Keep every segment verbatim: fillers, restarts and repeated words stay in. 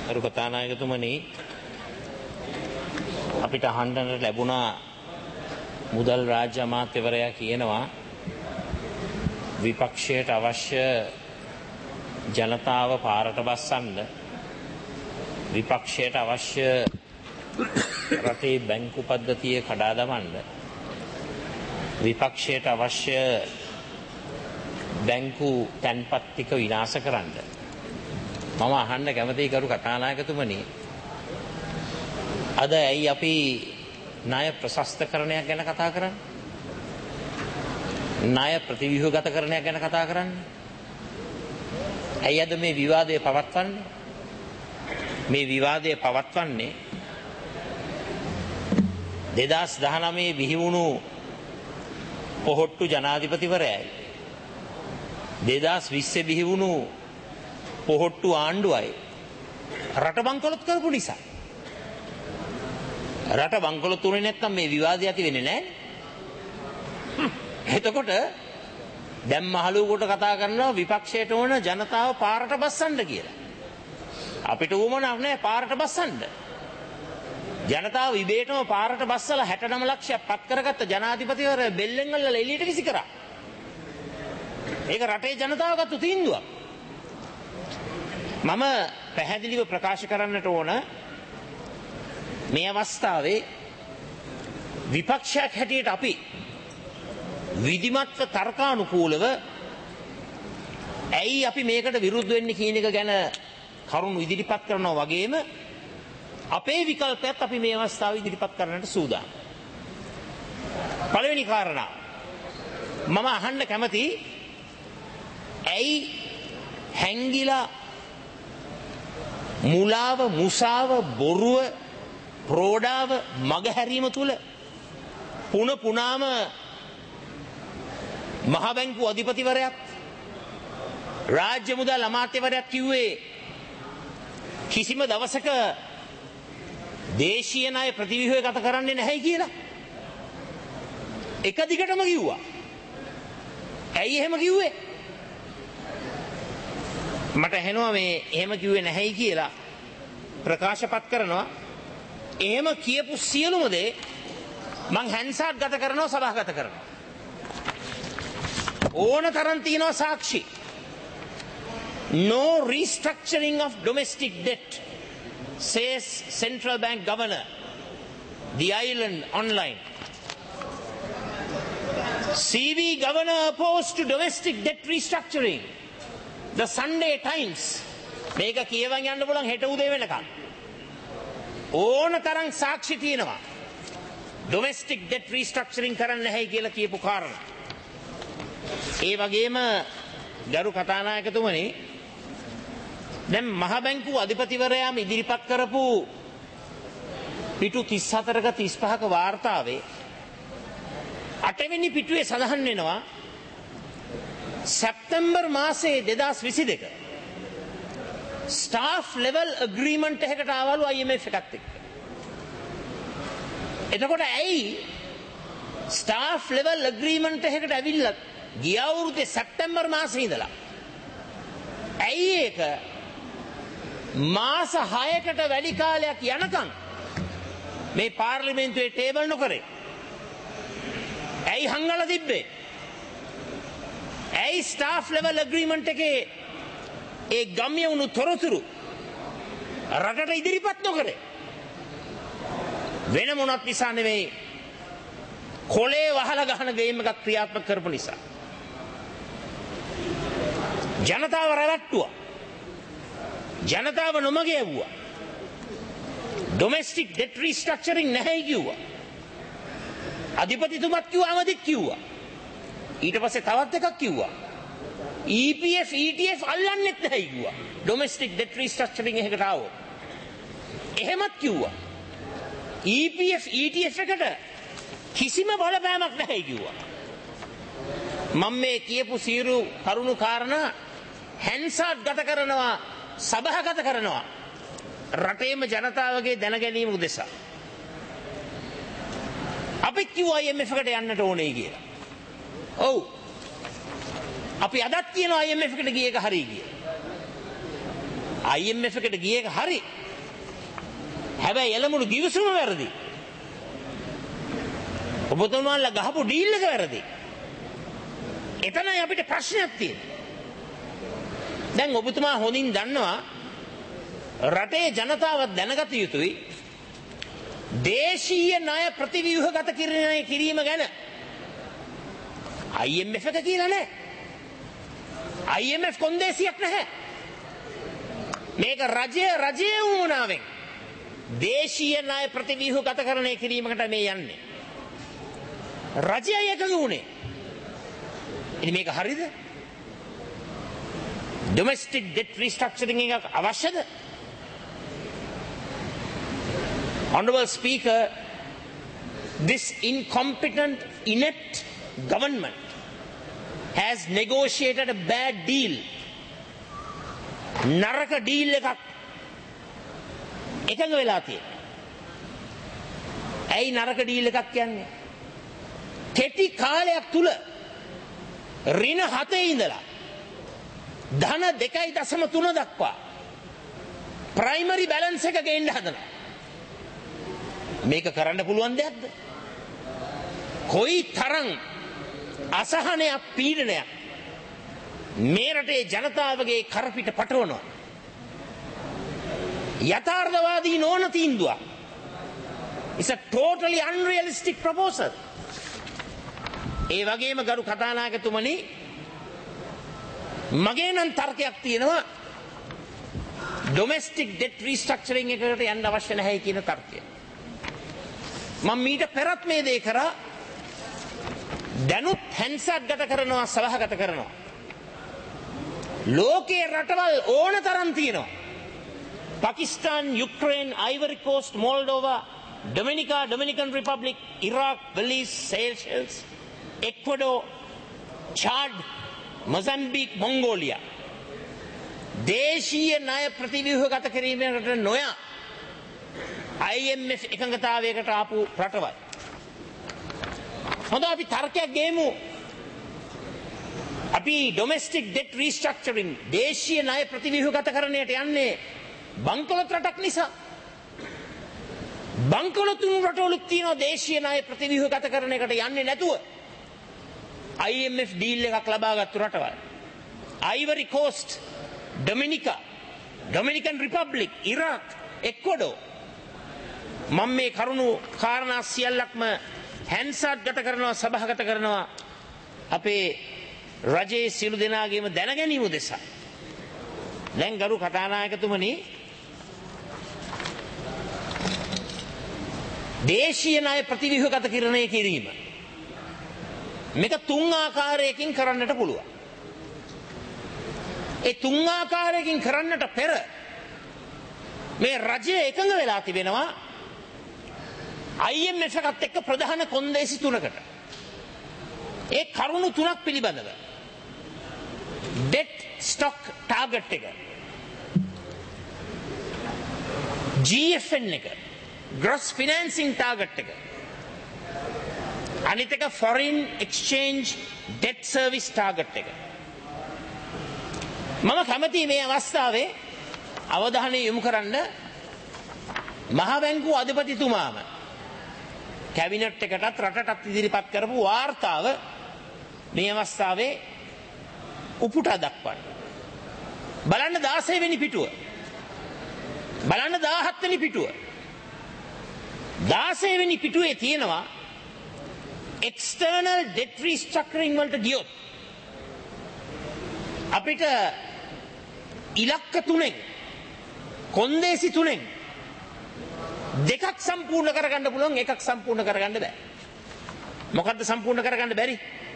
අර කතානායකතුමනි අපිට අහන්න ලැබුණා මුදල් රාජ්‍ය අමාත්‍යවරයා කියනවා විපක්ෂයට අවශ්‍ය ජනතාව පාරට බස්සන්න විපක්ෂයට අවශ්‍ය රටේ බැංකු පද්ධතිය කඩා දමන්න විපක්ෂයට අවශ්‍ය බැංකු තැන්පත් ටික විනාශ කරන්න මම අහන්න කැමතියි කරු කතානායකතුමනි අද ඇයි අපි ණය ප්‍රශස්තකරණයක් ගැන කතා කරන්නේ ණය ප්‍රතිව්‍යුහගතකරණයක් ගැන කතා කරන්නේ ඇයි අද මේ විවාදය පවත්වන්නේ මේ විවාදය පවත්වන්නේ දෙදාස් දහනවයේ බිහි වුණු පොහොට්ටු ජනාධිපතිවරයයි දෙදාස් විස්සේ බිහි වුණු පොහොට්ටු ආණ්ඩුවයි රට බංකොලොත් කරපු නිසා රට බංකොලොත් උනේ නැත්නම් මේ විවාදය ඇති වෙන්නේ නැහැ එතකොට දැන් මහලුවකට කතා කරනවා විපක්ෂයට ඕන ජනතාව පාරට බස්සන්න කියලා අපිට උවමනක් නැහැ පාරට බස්සන්න ජනතාව ඉබේටම පාරට බස්සලා හැට නව ලක්ෂයක් පත් කරගත්ත ජනාධිපතිවරයා බෙල්ලෙන් අල්ලලා එළියට විසි කරා ඒක රටේ ජනතාව ගත්ත තීන්දුවක් මම පැහැදිලිව ප්‍රකාශ කරන්නට ඕන මේ අවස්ථාවේ විපක්ෂයක් හැටියට අපි විධිමත්ව තර්කානුකූලව ඇයි අපි මේකට විරුද්ධ වෙන්නේ කියන එක ගැන කරුණු ඉදිරිපත් කරනවා වගේම අපේ විකල්පයත් අපි මේ අවස්ථාවේ ඉදිරිපත් කරන්නට සූදානම්. පළවෙනි කාරණා මම අහන්න කැමති ඇයි හැංගිලා මුලාව මුසාව බොරුව ප්‍රෝඩාව මගහැරීම තුල පුන පුනාම මහ බැංකු අධිපතිවරයාත් රාජ්‍ය මුදල් අමාත්‍යවරයාත් කිව්වේ කිසිම දවසක දේශීය ණය ප්‍රතිව්‍යුහගත කරන්නේ නැහැ කියලා එක දිගටම කිව්වා. ඇයි එහෙම කිව්වේ? මට ඇහෙනවා මේ එහෙම කිව්වේ නැහැයි කියලා ප්‍රකාශපත් කරනවා. එහෙම කියපු සියලුම දේ මං හැන්සාට් ගත කරනවා සභාගත කරනවා. ඕන තරම් තියෙනවා සාක්ෂි. No restructuring of domestic debt, says Central Bank Governor, The Island Online. C V Governor opposed to domestic debt restructuring. The Sunday Times. මේක කියවන් යන්න පුළුවන් හෙට උදේ වෙනකන්. ඕන තරම් සාක්ෂි තියෙනවා. domestic debt restructuring කරන්න නැහැයි කියලා කියපු කාරණා. ඒ වගේම ගරු කතානායකතුමනි දැන් මහ බැංකු අධිපතිවරයාම ඉදිරිපත් කරපු පිටු තිස් හතරක තිස් පහක වාර්තාවේ අටවෙනි පිටුවේ සඳහන් වෙනවා සැප්තැම්බර් මාසයේ දෙදාස් විසි දෙක ස්ටාෆ් ලෙවල් ඇග්‍රීමන්ට් එකකට ආවලු I M F එකත් එක්ක. එතකොට ඇයි ස්ටාෆ් ලෙවල් ඇග්‍රීමන්ට් එකකට ඇවිල්ලා ගිය අවුරුද්දේ සැප්තැම්බර් මාසයේ ඉඳලා ඇයි ඒක මාස හයකට වැඩි කාලයක් යනකම් මේ පාර්ලිමේන්තුවේ ටේබල් නොකරේ? ඇයි හංගලා තිබ්බේ? ඇයි ස්ටාෆ් ලෙවල් ඇග්‍රීමන්ට් එකේ ඒ ගම්‍ය වුණු තොරතුරු රටට ඉදිරිපත් නොකරේ? වෙන මොනවත් නිසා නෙවෙයි කොලේ වහලා ගහන ගේම් එකක් ක්‍රියාත්මක කරපු නිසා. ජනතාව රැවට්ටුවා. ජනතාව නොමග යවුවා. ඩොමෙස්ටික් ඩෙට් රීස්ට්‍රක්චරින් නැහැ කිව්වා. අධිපතිතුමත් කිව්වා අමදිත් කිව්වා. ඊට පස්සේ තවත් එකක් කිව්වා. E P F E T F අල්ලන්නෙත් නැහැ කිව්වා. ඩොමෙස්ටික් ඩෙට් රීස්ට්‍රක්චරින් එකකට ආවොත්. එහෙමත් කිව්වා. E P F E T F එකට කිසිම බලපෑමක් නැහැ කිව්වා. මම මේ කියපු සියලු කරුණු කාරණා හැන්සාට් ගත කරනවා සභාගත කරනවා රටේම ජනතාවගේ දැනගැනීම උදෙසා. අපි කිව්වා I M F එකට යන්නට ඕනේ කියලා. ඔව්. අපි අදත් කියනවා I M F එකට ගිය එක හරි කියලා. I M F එකට ගිය එක හරි. හැබැයි එළමුණු ගිවිසුම වැරදි. ඔබතුමාලා ගහපු ඩීල් එක වැරදි. එතනයි අපිට ප්‍රශ්නයක් තියෙන්නේ. දැන් ඔබතුමා හොඳින් දන්නවා රටේ ජනතාව දැනගත යුතුයි දේශීය ණය ප්‍රතිව්‍යුහගත කිරීම ගැන. I M F එක කියලා නැහැ. I M F කොන්දේසියක් නැහැ. මේක රජය රජයේ වුණාවෙන් දේශීය ණය ප්‍රතිව්‍යුහගතකරණය කිරීමකට මේ යන්නේ. රජයයි එකඟ වුණේ. ඉතින් මේක හරිද? domestic debt restructuring එක අවශ්‍යද? Honorable Speaker, this incompetent, inept government has negotiated a bad deal. නරක ඩීල් එකක් එකඟ වෙලා තියෙනවා. ඇයි නරක ඩීල් එකක් කියන්නේ? කෙටි කාලයක් තුල ඍණ හතේ ඉඳලා ධන දෙකයි දශම තුන දක්වා ප්‍රයිමරි බැලන්ස් එක ගේන්න හදනවා. මේක කරන්න පුළුවන් දෙයක්ද? කොයි තරම් අසහනයක් පීඩනයක් මේ රටේ ජනතාවගේ කරපිට පටවනවා. යථාර්ථවාදී නොවන තීන්දුවක්. It's a totally unrealistic proposal. ඒ වගේම ගරු කතානායකතුමනි, මගේ නම් තර්කයක් තියෙනවා domestic debt restructuring එකකට යන්න අවශ්‍ය නැහැ කියන තර්කය. මම මීට පෙරත් මේ දේ කරා. දැනුත් හැන්සට් ගත කරනවා, සභාගත කරනවා. ලෝකේ රටවල් ඕන තරම් තියෙනවා. Pakistan, Ukraine, Ivory Coast, Moldova, Dominica, Dominican Republic, Iraq, Belize, Seychelles, Ecuador, Chad, Mozambique, Mongolia. දේශීය ණය ප්‍රතිව්‍යුහගත කිරීමකට නොයා I M F එකඟතාවයකට ආපු රටවල්. හොඳ අපි තර්කයක් ගේමු. අපි domestic debt restructuring දේශීය ණය ප්‍රතිව්‍යුහගතකරණයට යන්නේ බංකොලොත් රටක් නිසා. බංකොලොත් රටවලුත් තියෙනවා දේශීය ණය ප්‍රතිව්‍යුහගතකරණයකට යන්නේ නැතුව I M F ඩීල් එකක් ලබාගත්තු රටවල්. Ivory Coast, Dominica, Dominican Republic, Iraq, Ecuador. මම මේ කරුණු කාරණා සියල්ලක්ම හැන්සට් ගත කරනවා, සභාගත කරනවා අපේ රජයේ සියලු දෙනාගේම දැනගැනීම උදෙසා. දැන් ගරු කතානායකතුමනි, දේශීය ණය ප්‍රතිව්‍යුහගතකරණය කිරීම මේක තුන් ආකාරයකින් කරන්නට පුළුවන්. ඒ තුන් ආකාරයකින් කරන්නට පෙර මේ රජය එකඟ වෙලා තිබෙනවා I M F එකත් එක්ක ප්‍රධාන කොන්දේසි තුනකට. ඒ කරුණු තුනක් පිළිබඳව. debt stock target එක, G F N එක, gross financing target එක, අනිත් එක foreign exchange debt service target එක. මම කැමතියි මේ අවස්ථාවේ අවධානය යොමු කරන්න මහ බැංකුව අධිපතිතුමාම කැබිනට් එකටත් රටටත් ඉදිරිපත් කරපු වාර්තාව මේ අවස්ථාවේ උපුටා දක්වන්න. බලන්න දාසය වෙනි පිටුව. බලන්න දාහත් වෙනි පිටුව. දාසය වෙනි පිටුවේ තියෙනවා external debt restructuring වලට ගියොත් අපිට ඉලක්ක තුනෙන්, කොන්දේසි තුනෙන් දෙකක් සම්පූර්ණ කරගන්න පුළුවන්, එකක් සම්පූර්ණ කරගන්න බෑ. මොකද්ද සම්පූර්ණ කරගන්න බැරි?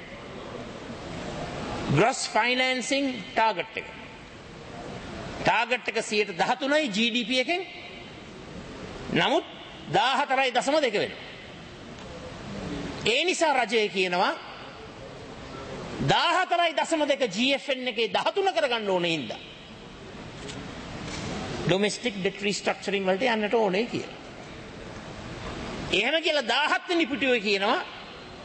gross financing target එක. target එක සියයට දහතුනයි G D P එකෙන්. නමුත් දාහතරයි දශම දෙක වෙනවා. ඒ නිසා රජය කියනවා දාහතරයි දශම දෙක G F N එකේ දහතුන කරගන්න ඕනේ ඉඳලා domestic debt restructuring වලට යන්නට ඕනේ කියලා. එහෙම කියලා දාහත් වෙනි පිටුවේ කියනවා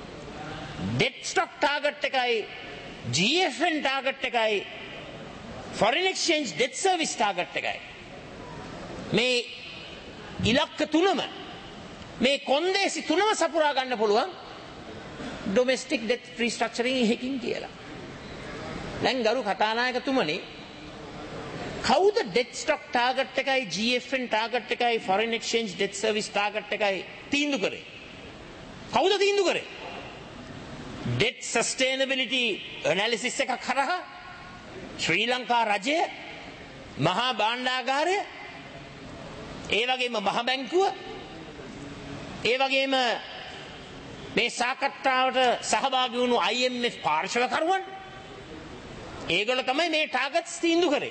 debt stock target එකයි G F N target එකයි foreign exchange debt service target එකයි. මේ ඉලක්ක තුනම මේ කොන්දේසි තුනම සපුරා ගන්න පුළුවන් domestic debt restructuring එකකින් කියලා. දැන් ගරු කතානායකතුමනි කවුද debt stock target එකයි G F N target එකයි foreign exchange debt service target එකයි තීන්දුව කරේ? කවුද තීන්දුව කරේ? debt sustainability analysis එකක් කරා ශ්‍රී ලංකා රජය මහා භාණ්ඩාගාරය ඒ වගේම මහ බැංකුව ඒ වගේම මේ සාකච්ඡාවට සහභාගී වුණු I M F පාර්ශවකරුවන් ඒගොල්ලෝ තමයි මේ ටාගට්ස් තීන්දුව කරේ.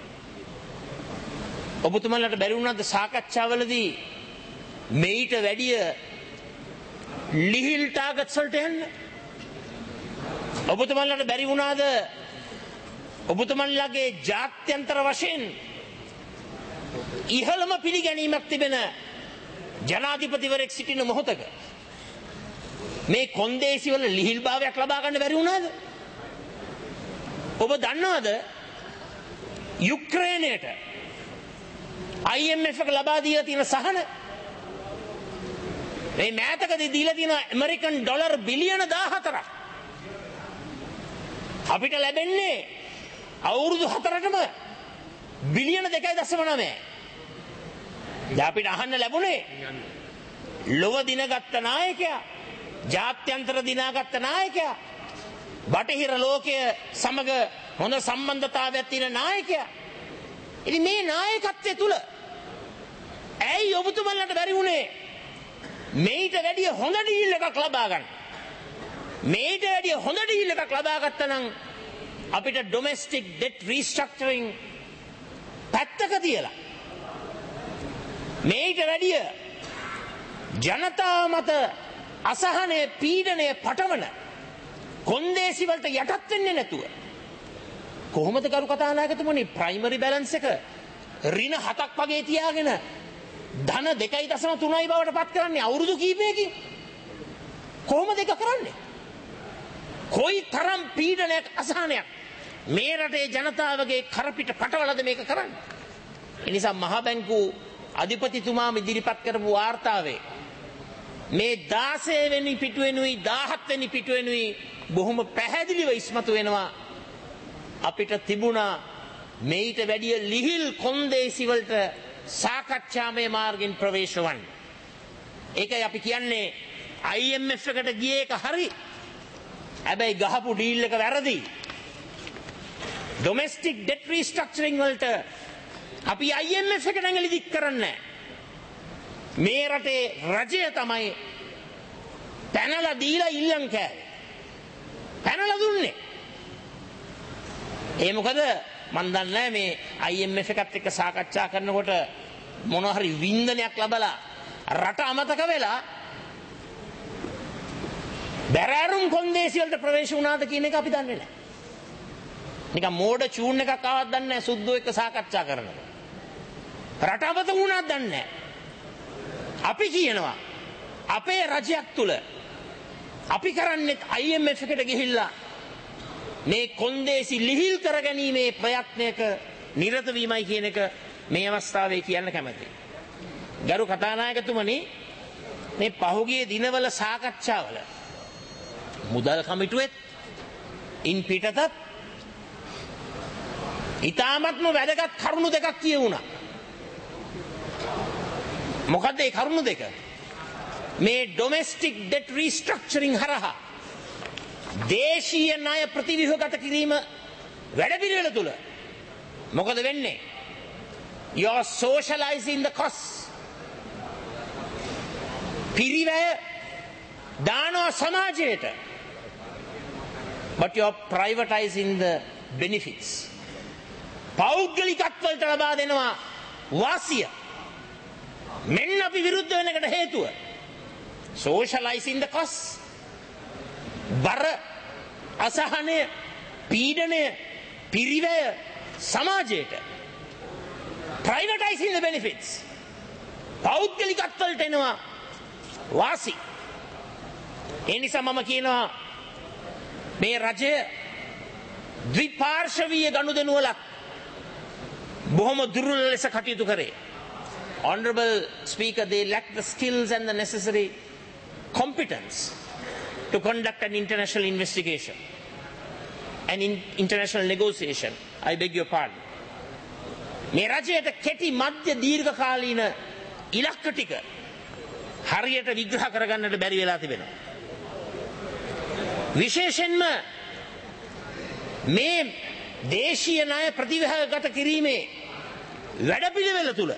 ඔබතුමන්ලට බැරි වුණාද සාකච්ඡාවලදී මේට වැඩිය ලිහිල් ටාගට්ස් වලට යන්න? ඔබතුමන්ලට බැරි වුණාද ඔබතුමන්ලගේ ජාත්‍යන්තර වශයෙන් ඉහළම පිළිගැනීමක් තිබෙන ජනාධිපතිවරයෙක් සිටින මොහොතක මේ කොන්දේසි වල ලිහිල්භාවයක් ලබා ගන්න බැරි වුණාද? ඔබ දන්නවද යුක්‍රේනයට I M F එක ලබා දීලා තියෙන සහන මේ මෑතකදී දීලා තියෙන ඇමරිකන් ඩොලර් බිලියන දාහතරක් අපිට ලැබෙන්නේ අවුරුදු හතරටම බිලියන දෙකයි දශම නවය. දැන් අපිට අහන්න ලැබුණේ ලොව දිනගත්ත නායකයා, ජාත්‍යන්තර දිනාගත්ත නායකයා, බටහිර ලෝකය සමග හොඳ සම්බන්ධතාවයක් තියෙන නායකයා. ඉතින් මේ නායකත්වයේ තුල ඇයි ඔබතුමන්ලට බැරි වුණේ මේට වැඩිය හොඳ ඩීල් එකක් ලබා ගන්න? මේට වැඩිය හොඳ ඩීල් එකක් ලබා ගත්තා නම් අපිට domestic debt restructuring පැත්තක තියලා මේට වැඩිය ජනතාව මත අසහනය පීඩනය පටවන කොන්දේසි වලට යටත් වෙන්නේ නැතුව කොහොමද කරු කතානායකතුමනි ප්‍රයිමරි බැලන්ස් එක ඍණ හතක් වගේ තියාගෙන ධන දෙකයි දශම තුනයි බවට පත් කරන්නේ අවුරුදු කීපයකින්? කොහොමද ඒක කරන්නේ? කොයි තරම් පීඩනයක් අසහනයක් මේ රටේ ජනතාවගේ කරපිට පටවලද මේක කරන්නේ? ඒ නිසා මහ බැංකු අධිපතිතුමාම ඉදිරිපත් කරපු වාර්තාවේ මේ දාසය වෙනි පිටුවෙනුයි දහහත් වෙනි පිටුවෙනුයි බොහොම පැහැදිලිව ඉස්මතු වෙනවා අපිට තිබුණා මේට වැඩිය ලිහිල් කොන්දේසි වලට සාකච්ඡාමය මාර්ගෙන් ප්‍රවේශ වන්න. ඒකයි අපි කියන්නේ I M F එකට ගියේ එක හරි. හැබැයි ගහපු ඩීල් එක වැරදි. domestic debt restructuring වලට අපි I M F එකට ඇඟිලි දික් කරන්නේ මේ රටේ රජය තමයි පැනලා දීලා ඉල්ලන් කෑවේ. පැනලා දුන්නේ. ඒ මොකද මන් දන්නේ මේ I M F එකත් එක්ක සාකච්ඡා කරනකොට මොන හරි වින්දනයක් ලැබලා රට අමතක වෙලා බැරෑරුම් කොන්දේසි වලට ප්‍රවේශ වුණාද කියන එක අපි දන්නේ නැහැ. නිකන් මෝඩ චූන් එකක් ආවත් දන්නේ නැහැ සුද්දෝ එක්ක සාකච්ඡා කරනකොට. රට අමතක වුණාද දන්නේ නැහැ. අපි කියනවා අපේ රජයක් තුල අපි කරන්නේ I M F එකට ගිහිල්ලා මේ කොන්දේසි ලිහිල් කරගැනීමේ ප්‍රයත්නයක නිරත වීමයි කියන එක මේ අවස්ථාවේ කියන්න කැමතියි. ගරු කතානායකතුමනි මේ පහුගිය දිනවල සාකච්ඡාවල මුදල් කමිටුවෙත් ඉන් පිටතත් ඊටාත්ම වැදගත් කරුණු දෙකක් කියවුණා. මොකද්ද ඒ කරුණු දෙක? මේ domestic debt restructuring හරහා දේශීය ණය ප්‍රතිව්‍යුහගත කිරීම වැඩපිළිවෙල තුල මොකද වෙන්නේ? You are socializing the costs. පිරිවැය දානවා සමාජයට. But you are privatizing the benefits. පෞද්ගලිකත්වයට ලබා දෙනවා වාසිය. මෙන්න අපි විරුද්ධ වෙන එකට හේතුව. Socializing the costs. බර අසහනය පීඩනය පිරිවැය සමාජයට. Privatizing the benefits. පෞද්ගලිකත්වයට එනවා වාසි. ඒ නිසා මම කියනවා මේ රජය ද්විපාර්ශවීය ගනුදෙනු වල බොහොම දුර්වල ලෙස කටයුතු කරේ. Honorable Speaker, they lack the skills and the necessary competence to conduct an international investigation and in international negotiation. I beg your pardon. මේ රජයට කෙටි මධ්‍ය දීර්ඝ කාලීන ඉලක්ක ටික හරියට විග්‍රහ කරගන්නට බැරි වෙලා තිබෙනවා. විශේෂයෙන්ම මේ දේශීය ණය ප්‍රතිව්‍යුහගත කිරීමේ වැඩපිළිවෙල තුල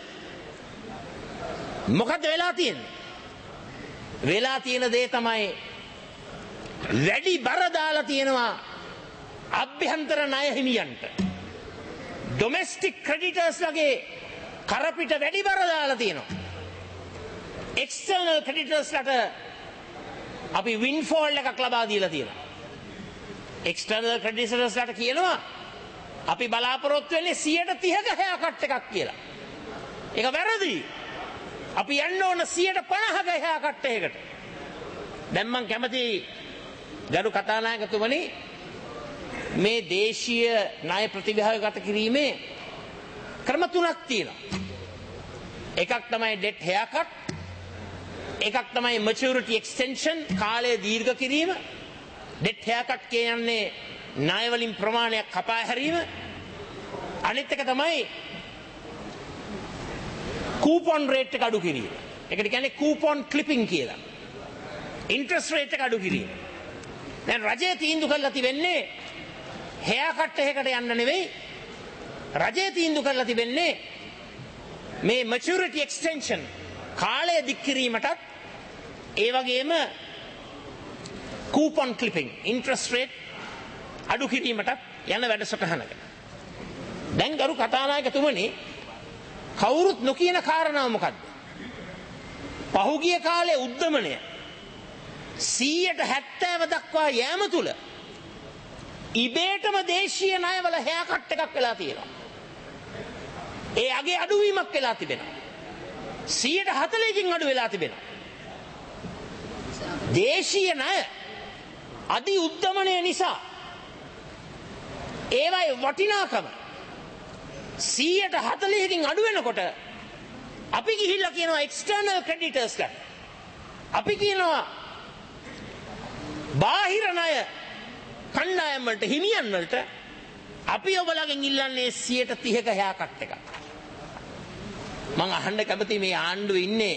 මොකද වෙලා තියෙන්නේ? වෙලා තියෙන දේ තමයි වැඩි බර දාලා තියෙනවා අභ්‍යන්තර ණය හිමියන්ට. ඩොමෙස්ටික් ක්‍රෙඩිටර්ස් ලගේ කරපිට වැඩි බර දාලා තියෙනවා. එක්ස්ටර්නල් ක්‍රෙඩිටර්ස්ලට අපි වින්ෆෝල් එකක් ලබා දීලා තියෙනවා. එක්ස්ටර්නල් ක්‍රෙඩිටර්ස්ලට කියනවා අපි බලාපොරොත්තු වෙන්නේ සියයට තිහක හෑකට් එකක් කියලා. ඒක වැරදි. අපි යන්න ඕන සියයට පනහක හෑකට් එකකට. දැන් මම කැමති ගරු කතානායකතුමනි මේ දේශීය ණය ප්‍රතිව්‍යුහගත කිරීමේ ක්‍රම තුනක් තියෙනවා. එකක් තමයි ඩෙට් හෑකට්, එකක් තමයි මැචියුරිටි එක්ස්ටෙන්ෂන් කාලය දීර්ඝ කිරීම. ඩෙට් හෑකට් කියන්නේ ණය වලින් ප්‍රමාණයක් කපා හැරීම. අනිත් එක තමයි කූපන් රේට් එක අඩු කිරීම. ඒකට කියන්නේ කූපන් ක්ලිපින් කියලා. ඉන්ට්‍රස්ට් රේට් එක අඩු කිරීම. දැන් රජය තීන්දුව කරලා තිබෙන්නේ හෑකට් එකකට යන්න නෙවෙයි. රජය තීන්දුව කරලා තිබෙන්නේ මේ මැචියුරිටි එක්ස්ටෙන්ෂන් කාලය දික් කිරීමටත් ඒ වගේම කූපන් ක්ලිපින් ඉන්ට්‍රස්ට් රේට් අඩු කිරීමටත් යන වැඩසටහනක. දැන් ගරු කතානායකතුමනි කවුරුත් නොකියන කාරණාව මොකද්ද? පහුගිය කාලේ උද්දමනය සීයට හැත්තෑව දක්වා යෑම තුල ඉබේටම දේශීය ණයවල හෑකට් එකක් වෙලා තියෙනවා. ඒ අගේ අඩුවීමක් වෙලා තිබෙනවා. සීයට හතළිහකින් අඩු වෙලා තිබෙනවා. දේශීය ණය අධි උද්දමනය නිසා ඒවයි වටිනාකම සීයට හතළිහකින් අඩු වෙනකොට අපි ගිහිල්ලා කියනවා එක්ස්ටර්නල් ක්‍රෙඩිටර්ස්ලට. අපි කියනවා බාහිර ණය කණ්ඩායම් වලට හිමියන් වලට අපි ඔබලගෙන් ඉල්ලන්නේ සියයට තිහක හෑකට් එකක්. මම අහන්න කැමති මේ ආණ්ඩුවේ ඉන්නේ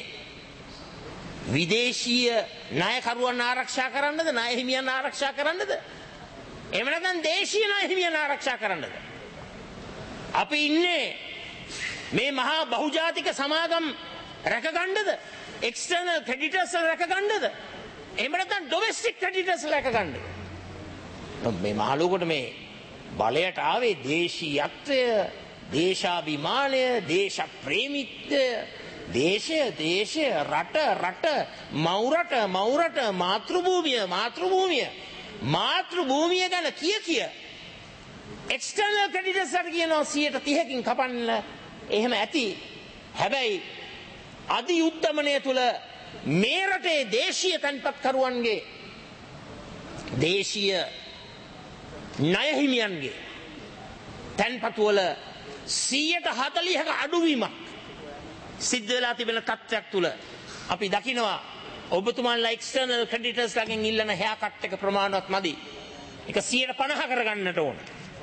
විදේශීය ණයකරුවන් ආරක්ෂා කරන්නද, ණය හිමියන් ආරක්ෂා කරන්නද? එහෙම නැත්නම් දේශීය ණය හිමියන් ආරක්ෂා කරන්නද? අපි ඉන්නේ මේ මහා බහුජාතික සමාගම් රැකගන්නද? External creditors රැකගන්නද? එහෙම නැත්නම් ඩොමෙස්ටික් ක්‍රෙඩිටර්ස් රැකගන්නද? මේ මහලුකට මේ බලයට ආවේ දේශීයත්වය, දේශාභිමානය, දේශප්‍රේමීත්වය, දේශය දේශය රට රට මවුරට මවුරට මාතෘභූමිය මාතෘභූමිය මාතෘභූමිය ගැන කිය කිය එක්ස්ටර්නල් ක්‍රෙඩිටර්ස්ලට කියනවා සියයට තිහකින් කපන්න. එහෙම ඇති. හැබැයි අධි උද්දමනය තුල මේ රටේ දේශීය තැන්පත්කරුවන්ගේ දේශීය ණය හිමියන්ගේ තැන්පතුවල සියයට හතළිහක අඩුවීමක් සිද්ධ වෙලා තිබෙන තත්ත්වයක් තුල අපි දකිනවා ඔබතුමාලා එක්ස්ටර්නල් ක්‍රෙඩිටර්ස්ලාගෙන් ඉල්ලන හෑකට් එක ප්‍රමාණවත් මදි. ඒක සියයට පනහ කරගන්නට ඕන.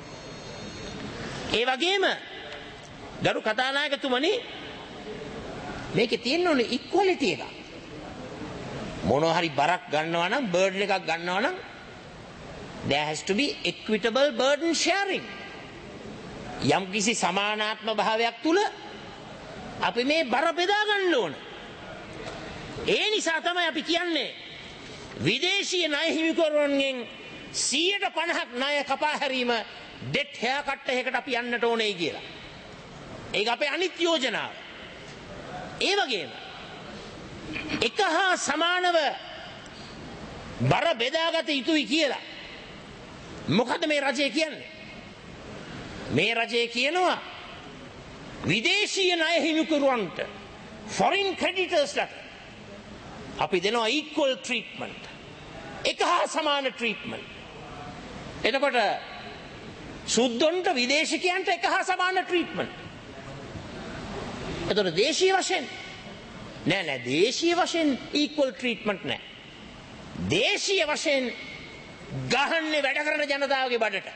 ඒ වගේම ගරු කතානායකතුමනි මේකේ තියෙන්න ඕනේ ඉක්වලිටි එක. මොනවා හරි බරක් ගන්නවා නම්, බර්ඩන් එකක් ගන්නවා නම් there has to be equitable burden sharing. යම් කිසි සමානාත්ම භාවයක් තුල අපි මේ බර බෙදා ගන්න ඕන. ඒ නිසා තමයි අපි කියන්නේ විදේශීය ණය හිමිකරුවන්ගෙන් සියයට පනහක් ණය කපා හැරීම ඩෙට් හෑකට් එකකට අපි යන්නට ඕනේ කියලා. ඒක අපේ අනිත් යෝජනාව. ඒ වගේම එක හා සමානව බර බෙදාගත යුතුයි කියලා මොකද මේ රජය කියන්නේ? මේ රජය කියනවා විදේශීය ණය හිමිකරුවන්ට, foreign creditorsලට අපි දෙනවා equal treatment. එක හා සමාන treatment. එතකොට සුද්දොන්ට විදේශිකයන්ට එක හා සමාන treatment. එතකොට දේශීය වශයෙන් නෑ නෑ දේශීය වශයෙන් equal treatment නෑ. දේශීය වශයෙන් ගහන්නේ වැඩ කරන ජනතාවගේ බඩට.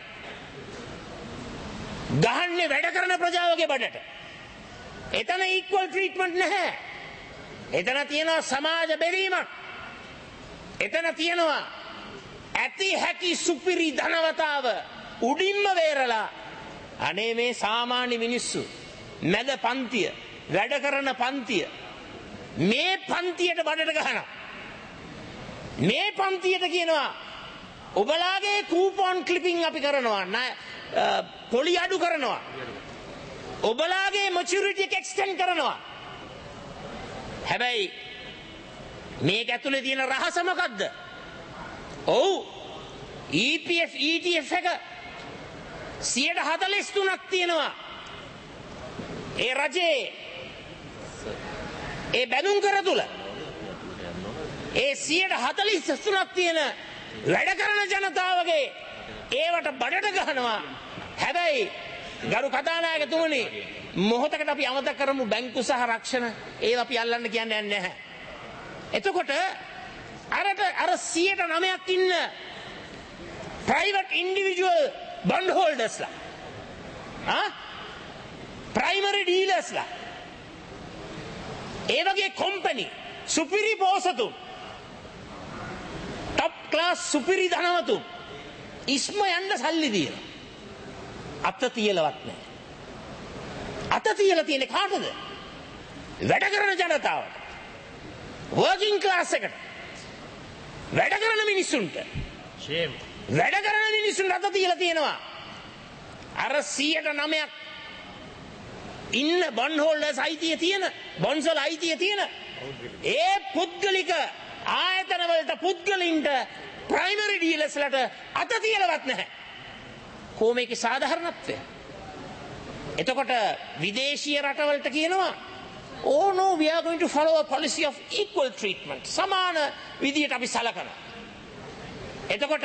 ගහන්නේ වැඩ කරන ප්‍රජාවගේ බඩට. එතන equal treatment නැහැ. එතන තියෙනවා සමාජ බෙදීමක්. එතන තියෙනවා ඇති හැකි සුපිරි ධනවතාව උඩින්ම වේරලා අනේ මේ සාමාන්‍ය මිනිස්සු මැද පන්තිය වැඩ කරන පන්තිය මේ පන්තියට බඩට ගහනවා. මේ පන්තියට කියනවා ඔබලාගේ කූපන් ක්ලිපින් අපි කරනවා පොලි අඩු කරනවා ඔබලාගේ මැචියුරිටි එක එක්ස්ටෙන්ඩ් කරනවා. හැබැයි මේක ඇතුලේ තියෙන රහස මොකද්ද? ඔව් E P F E T F එක සියයට හතළිස් තුනක් තියෙනවා. ඒ රජේ ඒ බැඳුම් කර තුල ඒ සියයට හතළිස් තුනක් තියෙන වැඩ කරන ජනතාවගේ ඒවට බඩට ගහනවා. හැබැයි ගරු කතානායකතුමනි මොහොතකට අපි අමතක කරමු බැංකු සහ රක්ෂණ ඒවා අපි අල්ලන්න කියන්නේ නැහැ. එතකොට අරට අර සියයට නවයක් ඉන්න private individual bond holders ලා ආ primary dealers ලා ඒ වගේ company සුපිරි පෝසතුන් top class සුපිරි ධනවතුන් ඉස්ම යන්න සල්ලි දීලා අත තියලවත් නැහැ. අත තියලා තියෙන්නේ කාටද? වැඩ කරන ජනතාවට. working class එකට. වැඩ කරන මිනිස්සුන්ට. shame. වැඩ කරන මිනිස්සුන්ට අත තියලා තියෙනවා. අර සියයට නවයක් ඉන්න බොන්ඩ් හෝල්ඩර්ස් අයිතිය තියෙන, බොන්ඩ්ස් වල අයිතිය තියෙන ඒ පුද්ගලික ආයතන වලට පුද්ගලින්ට ප්‍රයිමරි ඩීලර්ස්ලට අත තියලවත් නැහැ. කොහොමේක සාධාරණත්වය? එතකොට විදේශීය රටවලට කියනවා oh no we are going to follow a policy of equal treatment. සමාන විදියට අපි සලකනවා. එතකොට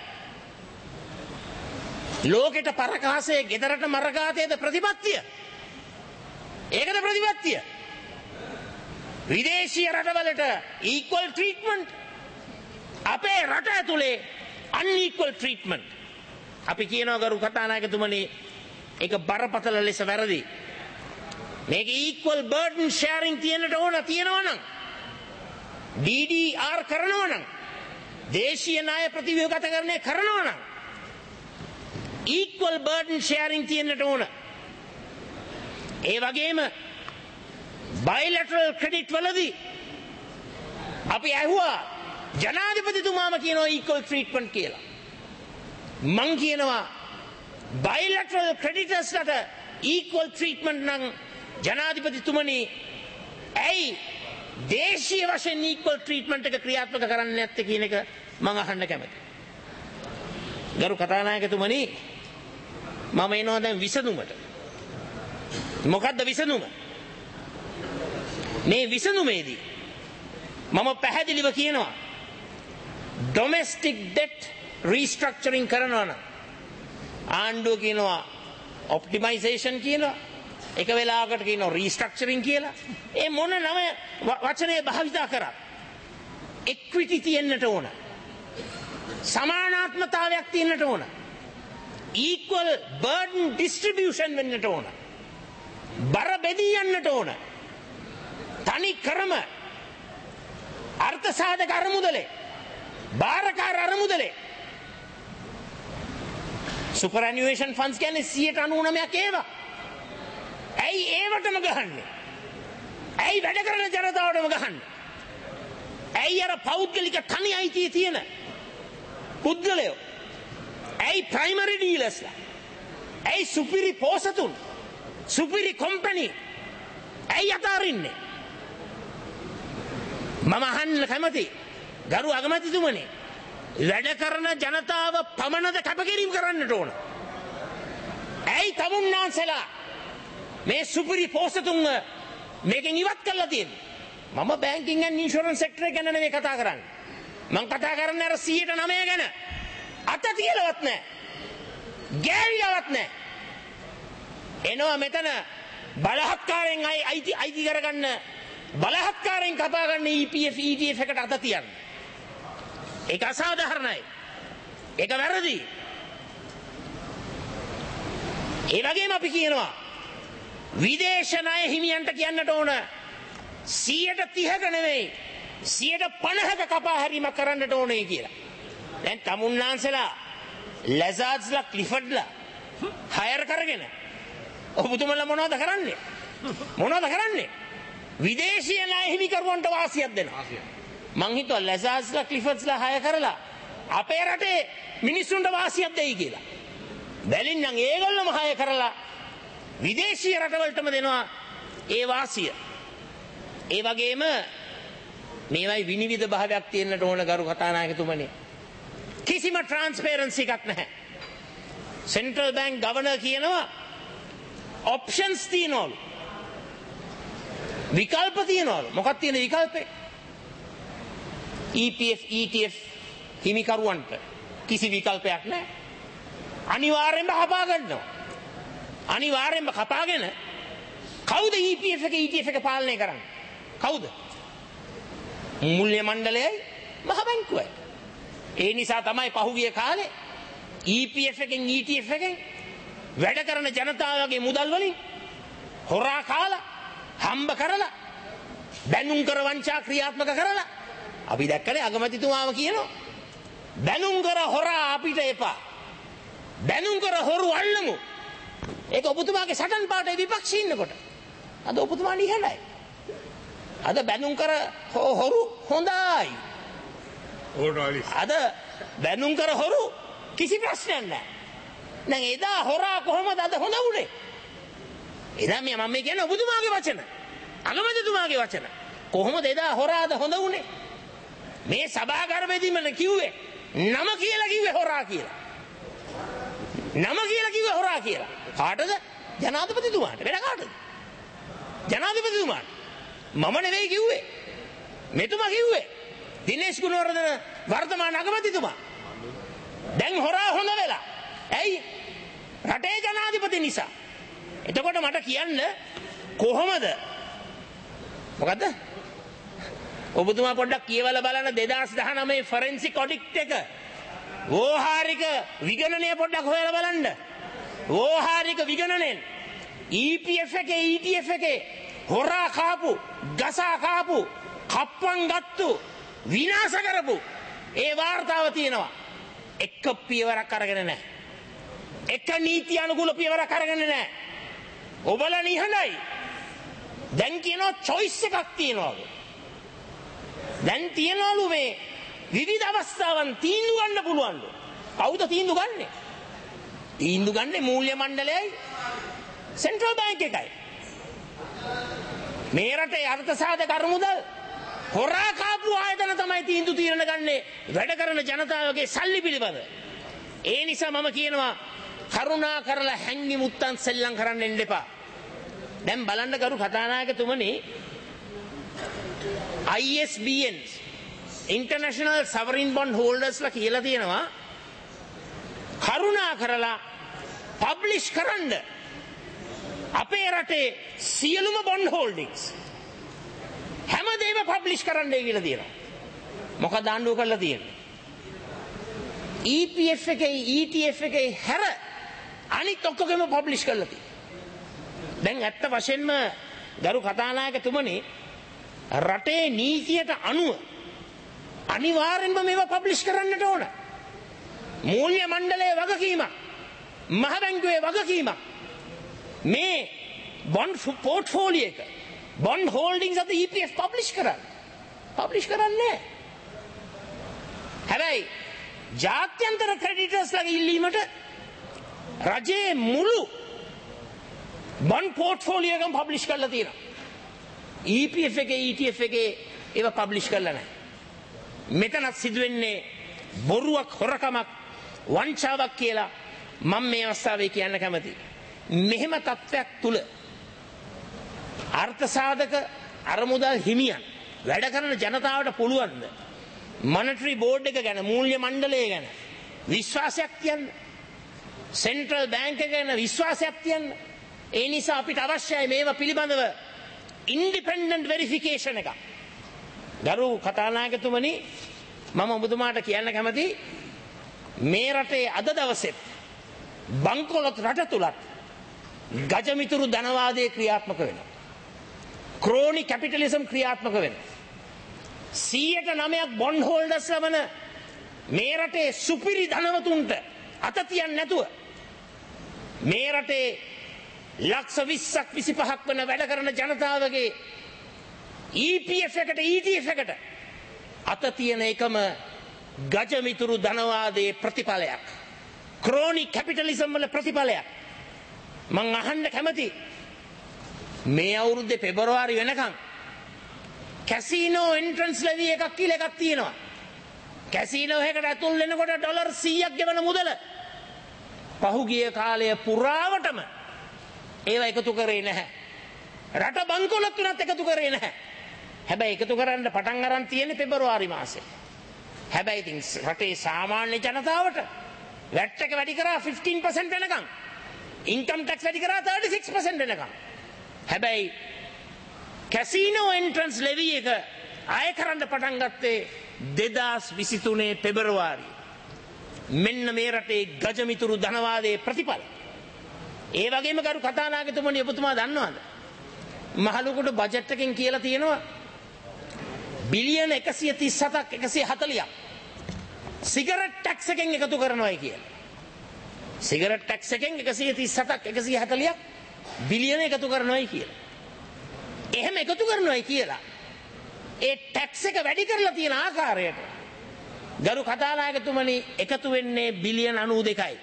ලෝකෙට පරකාසයේ ගෙදරට මරගාතේද ප්‍රතිපත්තිය? ඒකද ප්‍රතිපත්තිය? විදේශීය රටවලට equal treatment, අපේ රට ඇතුලේ unequal treatment. අපි කියනවා ගරු කතානායකතුමනි ඒක බරපතල ලෙස වැරදි. මේක equal burden sharing තියෙන්නට ඕන තියෙනවා නම් D D R කරනවා නම් දේශීය ණය ප්‍රතිව්‍යුහගතකරණය කරනවා නම් equal burden sharing තියෙන්නට ඕන. ඒ වගේම bilateral credit වලදී අපි ඇහුවා ජනාධිපතිතුමාම කියනවා equal treatment කියලා. මං කියනවා bilateral creditorsලට equal treatment නම් ජනාධිපතිතුමනි ඇයි දේශීය වශයෙන් equal treatment එක ක්‍රියාත්මක කරන්නේ නැත්තේ කියන එක මං අහන්න කැමතියි. ගරු කතානායකතුමනි මම එනවා දැන් විසඳුමට. මොකද්ද විසඳුම? මේ විසඳුමේදී මම පැහැදිලිව කියනවා domestic debt restructuring කරනවා නම් ආණ්ඩුව කියනවා optimization කියනවා, එක වෙලාවකට කියනවා restructuring කියලා. ඒ මොන නම වචනේ භාවිතා කරත් equity තියෙන්නට ඕන, සමානාත්මතාවයක් තියෙන්නට ඕන, equal burden distribution වෙන්නට ඕන, බර බෙදී යන්නට ඕන. තනි ක්‍රම අර්ථ සාධක අරමුදලේ බාරකාර අරමුදලේ superannuation funds කියන්නේ සියයට අනූනවයක් ඒවා. ඇයි ඒවටම ගහන්නේ? ඇයි වැඩ කරන ජනතාවටම ගහන්නේ? ඇයි අර පෞද්ගලික තනි අයිතිය තියෙන පුද්ගලයෝ? ඇයි ප්‍රයිමරි ඩීලර්ස්ලා? ඇයි සුපිරි පෝසතුන්? සුපිරි කම්පැනි ඇයි අතාරින්නේ? මම අහන්න කැමති ගරු අගමැතිතුමනි, වැඩ කරන ජනතාව පමණද කැපකිරීම කරන්නට ඕන? ඇයි තමුන්නාන්සලා මේ සුපිරි පෝසතුන්ව මේකෙන් ඉවත් කරලා තියෙන්නේ? මම බැංකින් ඇන්ඩ් ඉන්ෂුරන්ස් සෙක්ටර් ගැන නෙවෙයි කතා කරන්නේ. මම කතා කරන්නේ අර සියයට නවය ගැන. අත තියලවත් නැහැ, ගෑවිලවත් නැහැ. එනවා මෙතන බලහත්කාරයෙන් අයිති අයිති කරගන්න බලහත්කාරයෙන් කපා ගන්න E P F E T F එකට අත තියන්න. ඒක අසාධාරණයි. ඒක වැරදි. ඒ වගේම අපි කියනවා විදේශ ණය හිමියන්ට කියන්නට ඕන සියයට තිහක නෙවෙයි සියයට පනහක කපා හැරීමක් කරන්නට ඕනේ කියලා. දැන් තමුන්නාන්සලා ලැසාඩ්ස්ලා ක්ලිෆර්ඩ්ලා හයර් කරගෙන ඔබතුමලා මොනවද කරන්නේ? මොනවද කරන්නේ? විදේශීය ණය හිමිකරුවන්ට වාසියක් දෙනවා. මං හිතුවා ලැසාඩ්ස්ලා ක්ලිෆර්ඩ්ස්ලා හයර් කරලා අපේ රටේ මිනිස්සුන්ට වාසියක් දෙයි කියලා. බැලින්නම් ඒගොල්ලොම හයර් කරලා විදේශීය රටවලටම දෙනවා ඒ වාසිය. ඒ වගේම මේවයි විනිවිද භාවයක් තියෙන්නට ඕන ගරු කතානායකතුමනි. කිසිම ට්‍රාන්ස්පරන්සි එකක් නැහැ. සෙන්ට්‍රල් බැංක් ගවර්නර් කියනවා ඔප්ෂන්ස් තියනවලු. විකල්ප තියනවලු. මොකක්ද තියෙන විකල්පේ? E P F E T F හිමිකරුවන්ට කිසි විකල්පයක් නැහැ. අනිවාර්යෙන්ම කපා ගන්නවා. අනිවාර්යෙන්ම කපාගෙන කවුද E P F එක E T F එක පාලනය කරන්නේ? කවුද? මූල්‍ය මණ්ඩලයයි මහ බැංකුවයි. ඒ නිසා තමයි පහුගිය කාලේ E P F එකෙන් E T F එකෙන් වැඩ කරන ජනතාවගේ මුදල් වලින් හොරා කාලා හම්බ කරලා බැනුම් කර වංචා ක්‍රියාත්මක කරලා අපි දැක්කනේ අගමැතිතුමාම කියනවා බැනුම් කර හොරා අපිට එපා. බැනුම් කර හොරු අල්ලමු. ඒක ඔබතුමාගේ සටන් පාටේ විපක්ෂී ඉන්නකොට. අද ඔබතුමා නිහඬයි. අද බැනුම් කර හොරු හොඳයි. අද බැනුම් කර හොරු කිසි ප්‍රශ්නයක් නැහැ. දැන් එදා හොරා කොහොමද අද හොඳ වුනේ? එදා මේ මම කියන්නේ ඔබතුමාගේ වචන. අගමැතිතුමාගේ වචන. කොහොමද එදා හොරා අද හොඳ වුනේ? මේ සභාගර්භයේදීම කිව්වේ නම කියලා කිව්වේ හොරා කියලා. නම කියලා කිව්වේ හොරා කියලා. කාටද? ජනාධිපතිතුමාට. වෙන කාටද? ජනාධිපතිතුමාට. මම නෙවෙයි කිව්වේ. මෙතුමා කිව්වේ. දිනේෂ් ගුණවර්ධන වර්තමාන අගමැතිතුමා. දැන් හොරා හොඳ වෙලා. ඇයි? රටේ ජනාධිපති නිසා. එතකොට මට කියන්න කොහොමද? මොකද්ද? ඔබතුමා පොඩ්ඩක් කියවලා බලන්න දෙදාස් දහනවය ෆොරෙන්සික් ඔඩිට් එක. වෝහාරික විගණනය පොඩ්ඩක් හොයලා බලන්න. වෝහාරික විගණනයෙන් E P F එකේ E T F එකේ හොරා කාපු, ගසා කාපු, කප්පන් ගත්තු, විනාශ කරපු ඒ වාර්තාව තියෙනවා. එක පියවරක් අරගෙන නැහැ. එක නීති අනුකූල පියවරක් අරගෙන නැහැ. ඔබලා නිහඬයි. දැන් කියනවා choice එකක් තියෙනවලු. දැන් තියනවලු මේ විවිධ අවස්ථාවන් තීන්දුව ගන්න පුළුවන්ලු. කවුද තීන්දුව ගන්නෙ? තීන්දුව ගන්නේ මූල්‍ය මණ්ඩලයයි සෙන්ට්‍රල් බැංක් එකයි. මේ රටේ අර්ථ සාධක අරමුදල් හොරා කාපු ආයතන තමයි තීන්දුව తీරන ගන්නේ වැඩ කරන ජනතාවගේ සල්ලි පිළිබඳ. ඒ නිසා මම කියනවා කරුණා කරලා හැංගි මුත්තන් සෙල්ලම් කරන්න එන්න එපා. දැන් බලන්න කරු කතානායකතුමනි I S B Ns International Sovereign Bond Holders ලා කියලා තියෙනවා කරුණා කරලා පබ්ලිෂ් කරන්න අපේ රටේ සියලුම බොන්ඩ් හෝල්ඩින්ග්ස් හැමදේම පබ්ලිෂ් කරන්නයි කියලා තියෙනවා. මොකද ආණ්ඩුව කරලා තියෙන්නේ? E P F එකේ E T F එකේ හැර අනිත් ඔක්කොගෙම පබ්ලිෂ් කරලා තියෙනවා. දැන් ඇත්ත වශයෙන්ම ගරු කතානායකතුමනි රටේ නීතියට අනුව අනිවාර්යෙන්ම මේවා පබ්ලිෂ් කරන්නට ඕන. මූල්‍ය මණ්ඩලයේ වගකීමක්, මහ බැංකුවේ වගකීමක්. මේ බොන්ඩ් පෝර්ට්ෆෝලියෝ එක බොන්ඩ් හෝල්ඩින්ග්ස් අද E P F පබ්ලිෂ් කරන්නේ. පබ්ලිෂ් කරන්නේ. හැබැයි ජාත්‍යන්තර ක්‍රෙඩිටර්ස්ලාගේ ඉල්ලීමට රජයේ මුළු බොන්ඩ් පෝර්ට්ෆෝලියෝ එකම පබ්ලිෂ් කරලා තියෙනවා. E P F එකේ E T F එකේ ඒව පබ්ලිෂ් කරලා නැහැ. මෙතනත් සිදුවෙන්නේ බොරුවක්, හොරකමක්, වංචාවක් කියලා මම මේ අවස්ථාවේ කියන්න කැමතියි. මෙහෙම තත්ත්වයක් තුල අර්ථ සාධක අරමුදල් හිමියන් වැඩ කරන ජනතාවට පුළුවන්ද මොනිටරි බෝඩ් එක ගැන, මූල්‍ය මණ්ඩලය ගැන විශ්වාසයක් තියන්න? සෙන්ට්‍රල් බැංක් එක ගැන විශ්වාසයක් තියන්න? ඒ නිසා අපිට අවශ්‍යයි මේවා පිළිබඳව ඉන්ඩිපෙන්ඩන්ට් වෙරිෆිකේෂන් එකක්. ගරු කතානායකතුමනි, මම ඔබතුමාට කියන්න කැමති මේ රටේ අද දවසෙත් බංකොලොත් රට තුලත් ගජමිතුරු ධනවාදයේ ක්‍රියාත්මක වෙනවා. ක්‍රෝනි කැපිටලිසම් ක්‍රියාත්මක වෙනවා. සීයට නවයක් බොන්ඩ් හෝල්ඩර්ස් ලබන මේ රටේ සුපිරි ධනවතුන්ට අත තියන්නේ නැතුව මේ රටේ ලක්ෂ විස්සක් විසිපහක් වන වැඩ කරන ජනතාවගේ E P F එකට E T F එකට අත තියෙන එකම ගජමිතුරු ධනවාදයේ ප්‍රතිඵලයක්. ක්‍රෝනි කැපිටලිසම් වල ප්‍රතිඵලයක්. මං අහන්න කැමති මේ අවුරුද්දේ පෙබරවාරි වෙනකන් කැසිනෝ එන්ට්‍රන්ස් ලෙවි එකක් කියලා එකක් තියෙනවා. කැසිනෝ එකකට ඇතුල් වෙනකොට ඩොලර් සීයක් ගෙවන මුදල පහුගිය කාලය පුරාවටම ඒවා එකතු කරේ නැහැ. රට බංකොලොත් උනත් එකතු කරේ නැහැ. හැබැයි එකතු කරන්න පටන් අරන් තියෙන්නේ පෙබරවාරි මාසේ. හැබැයි ඉතින් රටේ සාමාන්‍ය ජනතාවට වැට් එක වැඩි කරා fifteen percent වෙනකන්. ඉන්කම් ටැක්ස් වැඩි කරා thirty-six percent වෙනකන්. හැබැයි කැසිනෝ එන්ට්‍රන්ස් ලෙවි එක අය කරන්න පටන් ගත්තේ දෙදාස් විසිතුනේ පෙබරවාරි. මෙන්න මේ රටේ ගජමිතුරු ධනවාදයේ ප්‍රතිඵල. ඒ වගේම කරු කතානායකතුමනි, ඔබතුමා දන්නවද මහලුකුට බජට් එකෙන් කියලා තියෙනවා බිලියන එකසිය තිස් හතක් එකසිය හතලියක් සිගරට් ටැක්ස් එකෙන් එකතු කරනවායි කියලා. සිගරට් ටැක්ස් එකෙන් එකසිය තිස් හතක් එකසිය හතලියක් බිලියන එකතු කරනවායි කියලා. එහෙම එකතු කරනවායි කියලා ඒ ටැක්ස් එක වැඩි කරලා තියෙන ආකාරයට ගරු කතානායකතුමනි එකතු වෙන්නේ බිලියන අනූ දෙකයි.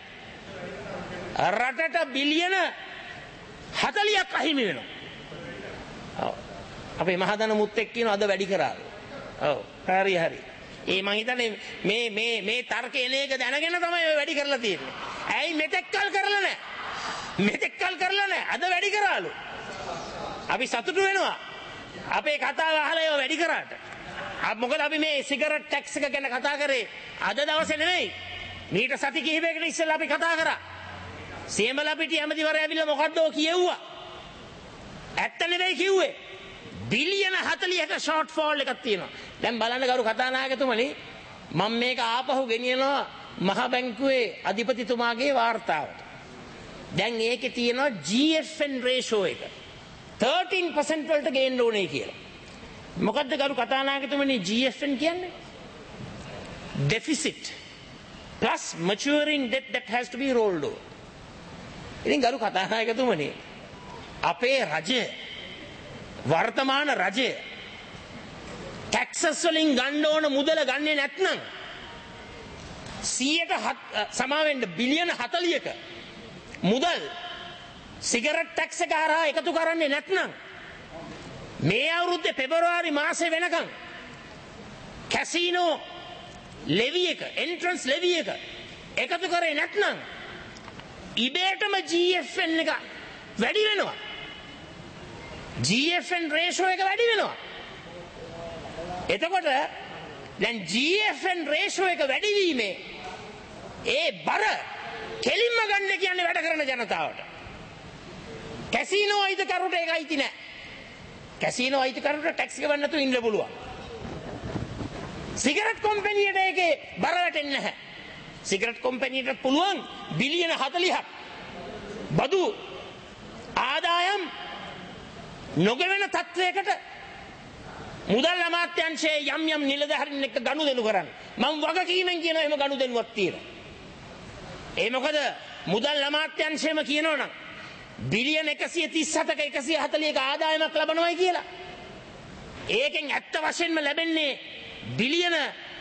රටට බිලියන හතලියක් අහිමි වෙනවා. ඔව්. අපේ මහදන මුත් එක්ක කියන අද වැඩි කරාලු. ඔව්. හරි හරි. ඒ මං හිතන්නේ මේ මේ මේ තර්ක එන එක දැනගෙන තමයි ඔය වැඩි කරලා තියෙන්නේ. ඇයි මෙතෙක්කල් කරලා නැහැ? මෙතෙක්කල් කරලා නැහැ. අද වැඩි කරාලු. අපි සතුටු වෙනවා. අපේ කතාව අහලා ඒව වැඩි කරාට. මොකද අපි මේ සිගරට් ටැක්ස් එක ගැන කතා කරේ අද දවසේ නෙවෙයි. මීට සති කිහිපයකට ඉස්සෙල්ලා අපි කතා කරා. සියඹලපිටිය ඇමතිවරයා ඇවිල්ලා මොකද්ද කියෙව්වා? ඇත්ත නෙවෙයි කිව්වේ. බිලියන හතලියක ෂෝට් ෆෝල් එකක් තියෙනවා. දැන් බලන්න ගරු කතානායකතුමනි, මම මේක ආපහු ගෙනියනවා මහ බැංකුවේ අධිපතිතුමාගේ වාර්තාවට. දැන් ඒකේ තියෙනවා G F N රේෂෝ එක thirteen percent වලට ගේන්න ඕනේ කියලා. මොකද්ද ගරු කතානායකතුමනි G F N කියන්නේ? Deficit plus maturing debt that has to be rolled over. ඉතින් ගරු කතානායකතුමනි, අපේ රජය වර්තමාන රජය ටැක්සස් වලින් ගන්න ඕන මුදල ගන්නේ නැත්නම් සියයට සමාවෙන්න බිලියන හතලියක මුදල් සිගරට් ටැක්ස් එක හරහා එකතු කරන්නේ නැත්නම් මේ අවුරුද්දේ පෙබරවාරි මාසේ වෙනකන් කැසිනෝ ලෙවි එක එන්ට්‍රන්ස් ලෙවි එක එකතු කරේ නැත්නම් ඉබේටම G F N එක වැඩි වෙනවා. G F N රේෂෝ එක වැඩි වෙනවා. එතකොට දැන් G F N රේෂෝ එක වැඩි වීමේ ඒ බර කෙලින්ම ගන්න කියන්නේ වැඩ කරන ජනතාවට. කැසිනෝ අයිතිකරුට ඒක අයිති නැහැ. කැසිනෝ අයිතිකරුට ටැක්ස් ගෙවන්න නැතුව ඉන්න පුළුවන්. සිගරට් කම්පැනියට ඒකේ බර වැටෙන්නේ නැහැ. සිගරට් කම්පැනියට පුළුවන් බිලියන හතලිහක් බදු ආදායම් නොගෙවෙන තත්වයකට මුදල් අමාත්‍යාංශයේ යම් යම් නිලධාරීන් එක්ක ගනුදෙනු කරන්න. මම වගකීමෙන් කියනවා එහෙම ගනුදෙනුවක් තියෙනවා. ඒ මොකද මුදල් අමාත්‍යාංශයම කියනවනම් බිලියන එකසිය තිස් හතක එකසිය හතලියක ආදායමක් ලබනවායි කියලා. ඒකෙන් ඇත්ත වශයෙන්ම ලැබෙන්නේ බිලියන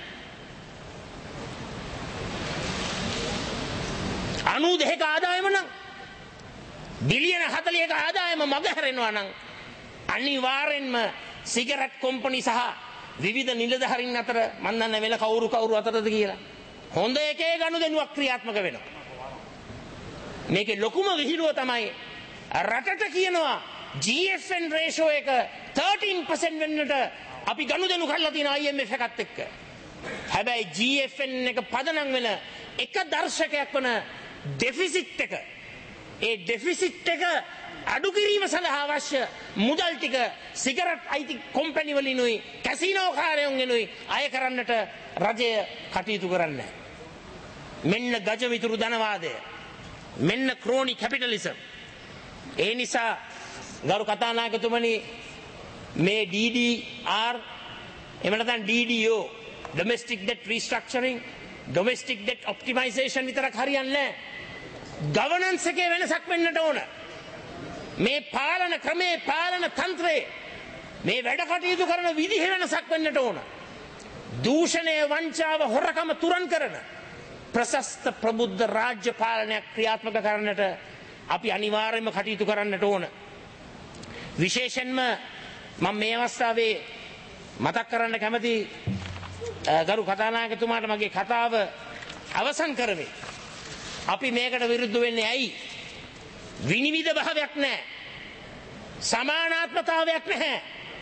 අනූ දෙකක ආදායම නම් බිලියන හතලියක ආදායම මගහැරෙනවා නම් අනිවාර්යෙන්ම සිගරට් කොම්පනි සහ විවිධ නිලධාරීන් අතර මන් දන්නේ වෙන කවුරු කවුරු අතරද කියලා හොඳ එකේ ගනුදෙනුවක් ක්‍රියාත්මක වෙනවා. මේකේ ලොකුම විහිළුව තමයි රටට කියනවා G F N රේෂෝ එක thirteen percent වෙන්නට අපි ගනුදෙනු කරලා තියෙන I M F එකත් එක්ක. හැබැයි G F N එක පදනම් වෙන එක දර්ශකයක් වන ඩෙෆිසිට් එක ඒ ඩෙෆිසිට් එක අඩු කිරීම සඳහා අවශ්‍ය මුදල් ටික සිගරට් අයිති කොම්පැනි වලිනුයි කැසිනෝ කාර්යයන්ගෙනුයි අය කරන්නට රජය කටයුතු කරන්නේ. මෙන්න ගජවිතුරු ධනවාදය. මෙන්න ක්‍රෝනි කැපිටලිසම්. ඒ නිසා ගරු කතානායකතුමනි මේ ඩී ඩී ආර් එහෙම නැත්නම් ඩී ඩී ඕ domestic debt restructuring domestic debt optimization විතරක් හරියන්නේ නැහැ. governance එකේ වෙනසක් වෙන්නට ඕන. මේ පාලන ක්‍රමේ පාලන තන්ත්‍රයේ මේ වැඩ කටයුතු කරන විදිහ වෙනසක් වෙන්නට ඕන. දූෂණය වංචාව හොරකම තුරන් කරන ප්‍රශස්ත ප්‍රබුද්ධ රාජ්‍ය පාලනයක් ක්‍රියාත්මක කරන්නට අපි අනිවාර්යයෙන්ම කටයුතු කරන්නට ඕන. විශේෂයෙන්ම මම මේ අවස්ථාවේ මතක් කරන්න කැමති ගරු කතානායකතුමාට මගේ කතාව අවසන් කරමි. අපි මේකට විරුද්ධ වෙන්නේ ඇයි? විනිවිද භාවයක් නැහැ. සමානාත්මතාවයක් නැහැ.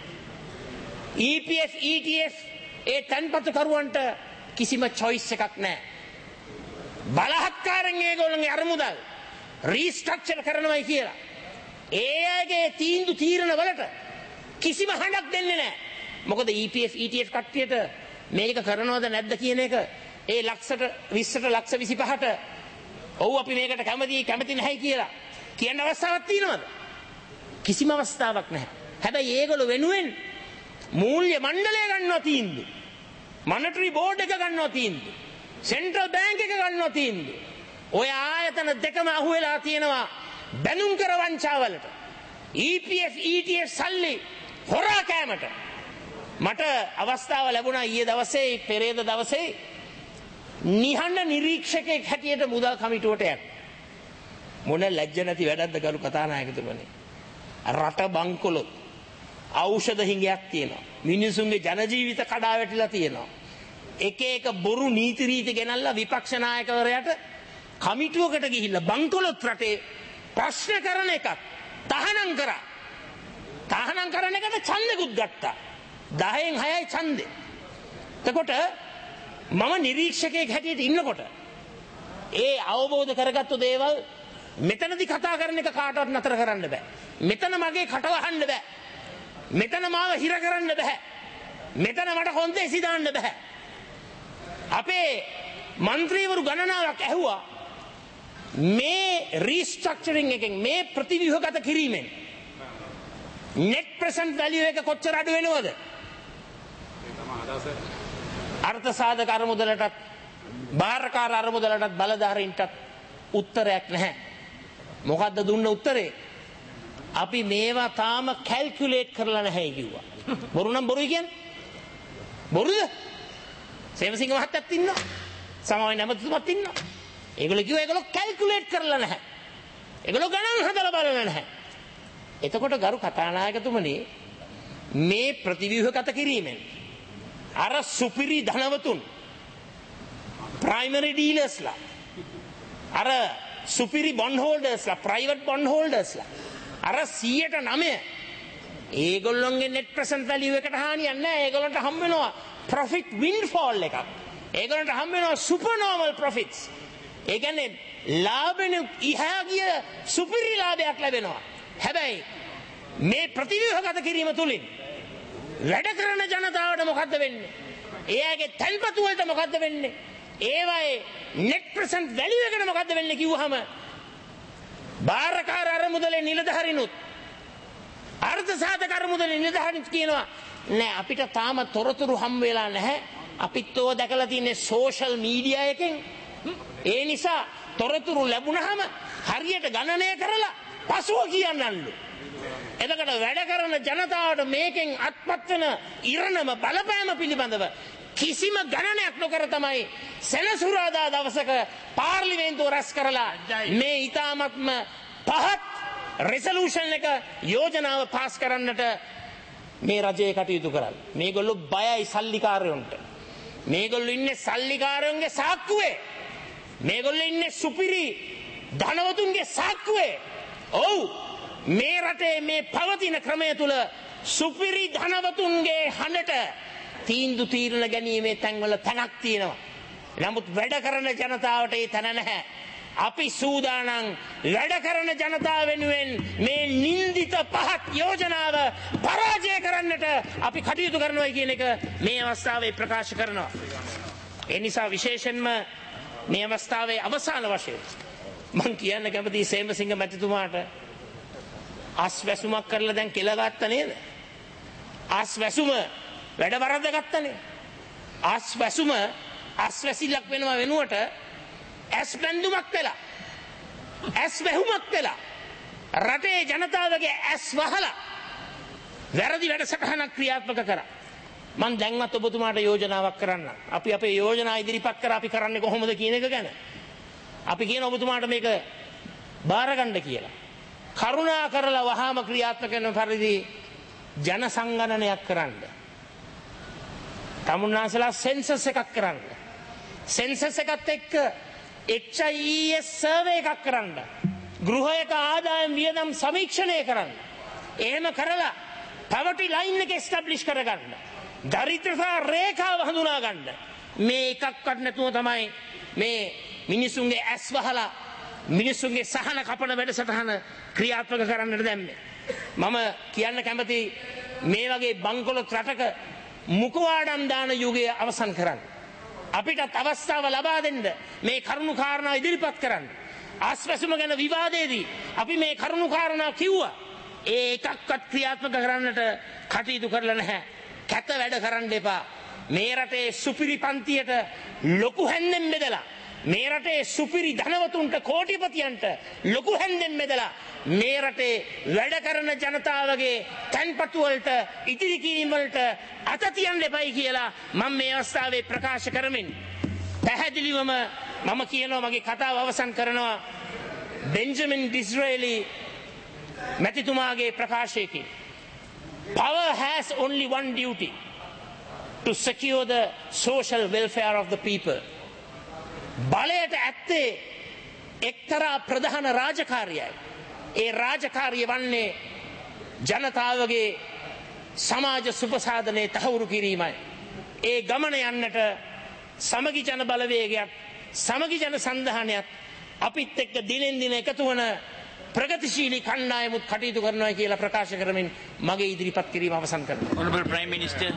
E P F E T F ඒ තන්පතු කරුවන්ට කිසිම choice එකක් නැහැ. බලහත්කාරයෙන් ඒගොල්ලන්ගේ අරමුදල් රීස්ට්‍රක්චර් කරනවායි කියලා ඒ අයගේ තීන්දුව තීරණ වලට කිසිම හඬක් දෙන්නේ නැහැ. මොකද E P F E T F කට්ටියට මේක කරනවද නැද්ද කියන එක ඒ ලක්ෂයට විස්සට ලක්ෂ විසිපහට ඔව් අපි මේකට කැමති කැමති නැහැ කියලා කියන්න අවස්ථාවක් තියෙනවද? කිසිම අවස්ථාවක් නැහැ. හැබැයි ඒගොල්ලෝ වෙනුවෙන් මූල්‍ය මණ්ඩලය ගන්නවා තීන්දුව. මොනිටරි බෝඩ් එක ගන්නවා තීන්දුව. සෙන්ට්‍රල් බැංක් එක ගන්නවා තීන්දුව. ඔය ආයතන දෙකම අහුවෙලා තියෙනවා බැනුම් කර වංචාවලට. E P F E T F සල්ලි හොරා කෑමට. මට අවස්ථාව ලැබුණා ඊයේ දවසේ පෙරේද දවසේ නිහඬ නිරීක්ෂකයෙක් හැටියට මුදල් කමිටුවට යන්න. මොන ලැජ්ජ නැති වැඩක්ද ගරු කතානායකතුමනි. රට බංකොලොත් ඖෂධ හිඟයක් තියෙනවා. මිනිසුන්ගේ ජන ජීවිත කඩා වැටිලා තියෙනවා. එක එක බොරු නීති රීති ගෙනල්ලා විපක්ෂ නායකවරයාට කමිටුවකට ගිහිල්ලා බංකොලොත් රටේ ප්‍රශ්න කරන එකක් තහනම් කරා. තහනම් කරන එකට ඡන්දෙකුත් ගත්තා. දහයෙන් හයයි ඡන්දේ. එතකොට මම නිරීක්ෂකයෙක් හැටියට ඉන්නකොට ඒ අවබෝධ කරගත්තු දේවල් මෙතනදි කතා කරන එක කාටවත් නතර කරන්න බෑ. මෙතන මගේ කට වහන්න බෑ. මෙතන මාව හිර කරන්න බෑ. මෙතන මට කොන්දේසි දාන්න බෑ. අපේ മന്ത്രിවරු ගණනාවක් ඇහුවා මේ රීස්ට්‍රක්චරින් එකෙන් මේ ප්‍රතිව්‍යුහගත කිරීමෙන් net present value එක කොච්චර අඩු වෙනවද? අර්ථ සාධක අරමුදලටත් බාරකාර අරමුදලටත් බලධාරීන්ටත් උත්තරයක් නැහැ. මොකද්ද දුන්න උත්තරේ? අපි මේවා තාම කැල්කියුලේට් කරලා නැහැ කිව්වා. බොරු නම් බොරුයි කියන්නේ. බොරුද? සේවසිංහ මහත්තයත් ඉන්නවා. සමාවෙන් නැමතුමත් ඉන්නවා. ඒගොල්ලෝ කිව්වා ඒගොල්ලෝ කැල්කියුලේට් කරලා නැහැ. ඒගොල්ලෝ ගණන් හදලා බලලා නැහැ. එතකොට ගරු කතානායකතුමනි මේ ප්‍රතිව්‍යුහගත කිරීමෙන් අර සුපිරි ධනවතුන් ප්‍රයිමරි ඩීලර්ස්ලා අර සුපිරි බොන්ඩ් හෝල්ඩර්ස්ලා ප්‍රයිවට් බොන්ඩ් හෝල්ඩර්ස්ලා අර සියයට නවය ඒගොල්ලොන්ගේ net present value එකට හානියක් නැහැ. ඒගොල්ලන්ට හම්බ වෙනවා profit windfall එකක්. ඒගොල්ලන්ට හම්බ වෙනවා supernormal profits. ඒ කියන්නේ ලාභෙන ඉහා ගිය සුපිරි ලාභයක් ලැබෙනවා. හැබැයි මේ ප්‍රතිව්‍යුහගත කිරීම තුලින් වැඩ කරන ජනතාවට මොකද්ද වෙන්නේ? එයාගේ තල්පතු වලට මොකද්ද වෙන්නේ? ඒවායේ net present value එකට මොකද්ද වෙන්නේ කිව්වහම බාරකාර අරමුදලේ නිලධාරිනුත් අර්ථ සාධක අරමුදලේ නිලධාරිනුත් කියනවා නෑ අපිට තාම තොරතුරු හම් වෙලා නැහැ. අපිත් ඕව දැකලා තින්නේ social media එකෙන්. ඒ නිසා තොරතුරු ලැබුණාම හරියට ගණනය කරලා පසුව කියන්නලු. එතකොට වැඩ කරන ජනතාවට මේකෙන් අත්පත් වෙන ඉරණම බලපෑම පිළිබඳව කිසිම ගණනයක් නොකර තමයි සෙනසුරාදා දවසක පාර්ලිමේන්තුව රැස් කරලා මේ ඊ타මත්ම පහත් රෙසලූෂන් එක යෝජනාව පාස් කරන්නට මේ රජයේ කටයුතු කරන්නේ. මේගොල්ලෝ බයයි සල්ලිකාරයන්ට. මේගොල්ලෝ ඉන්නේ සල්ලිකාරයන්ගේ සාක්කුවේ. මේගොල්ලෝ ඉන්නේ සුපිරි ධනවතුන්ගේ සාක්කුවේ. ඔව් මේ රටේ මේ පවතින ක්‍රමය තුල සුපිරි ධනවතුන්ගේ හඬට තීන්දුව තීරණ ගැනීමේ තැන්වල තැනක් තියෙනවා. නමුත් වැඩ කරන ජනතාවට ඒ තැන නැහැ. අපි සූදානම් වැඩ කරන ජනතාව වෙනුවෙන් මේ නින්දිත පහත් යෝජනාව පරාජය කරන්නට අපි කටයුතු කරනවා කියන එක මේ අවස්ථාවේ ප්‍රකාශ කරනවා. ඒ නිසා විශේෂයෙන්ම මේ අවස්ථාවේ අවසාන වශයෙන් මං කියන්න කැමති සේමසිංහ මැතිතුමාට අස් වැසුමක් කරලා දැන් කෙලගත්ත නේද? අස් වැසුම වැඩ වරද්ද ගත්තනේ. අස් වැසුම අස් වැසිල්ලක් වෙනවා වෙනුවට ඇස් බැඳුමක් වෙලා ඇස් වැහුමක් වෙලා රටේ ජනතාවගේ ඇස් වහලා වැරදි වැඩසටහනක් ක්‍රියාත්මක කරා. මම දැන්වත් ඔබතුමාට යෝජනාවක් කරන්න. අපි අපේ යෝජනා ඉදිරිපත් කරා අපි කරන්නේ කොහොමද කියන එක ගැන. අපි කියන ඔබතුමාට මේක බාර ගන්න කියලා. කරුණා කරලා වහාම ක්‍රියාත්මක කරන පරිදි ජන සංගණනයක් කරන්න. තමුන්නාසලා සෙන්සස් එකක් කරන්න. සෙන්සස් එකත් එක්ක H I E S survey එකක් කරන්න. ගෘහයක ආදායම් වියදම් සමීක්ෂණය කරන්න. එහෙම කරලා පවර්ටි ලයින් එක එස්ටැබ්ලිෂ් කරගන්න. දරිද්‍රතා රේඛාව හඳුනා ගන්න. මේ එකක්වත් නැතුව තමයි මේ මිනිසුන්ගේ ඇස් වහලා මිනිසුන්ගේ සහන කපන වැඩසටහන ක්‍රියාත්මක කරන්නට දැම්මේ. මම කියන්න කැමති මේ වගේ බංකොලොත් රටක මුඛවාඩම් දාන යුගය අවසන් කරන්න. අපිටත් අවස්ථාව ලබා දෙන්න මේ කරුණු කාරණා ඉදිරිපත් කරන්න. ආස්වැසුම ගැන විවාදයේදී අපි මේ කරුණු කාරණා කිව්වා. ඒ එකක්වත් ක්‍රියාත්මක කරන්නට කටයුතු කරලා නැහැ. කැත වැඩ කරන්න එපා. මේ රටේ සුපිරි පන්තියට ලොකු හැන්දෙන් බෙදලා මේ රටේ සුපිරි ධනවතුන්ට කෝටිපතියන්ට ලොකු හැන්දෙන් බෙදලා මේ රටේ වැඩ කරන ජනතාවගේ තැන්පතු වලට ඉදිරි කිරීම වලට අත තියන්න එපයි කියලා මම මේ අවස්ථාවේ ප්‍රකාශ කරමින් පැහැදිලිවම මම කියනවා මගේ කතාව අවසන් කරනවා බෙන්ජමින් ඩිස්රේලි මැතිතුමාගේ ප්‍රකාශයකින්. Power has only one duty, to secure the social welfare of the people. බලයට ඇත්තේ එක්තරා ප්‍රධාන රාජකාරියයි. ඒ රාජකාරිය වන්නේ ජනතාවගේ සමාජ සුපසාධනයේ තහවුරු කිරීමයි. ඒ ගමන යන්නට සමගි ජන බලවේගයක් සමගි ජන සන්ධානයක් අපිත් එක්ක දිනෙන් දින එකතු වන ප්‍රගතිශීලී කණ්ඩායමුත් කටයුතු කරනවා කියලා ප්‍රකාශ කරමින් මගේ ඉදිරිපත් කිරීම අවසන් කරනවා. Honorable Prime Minister.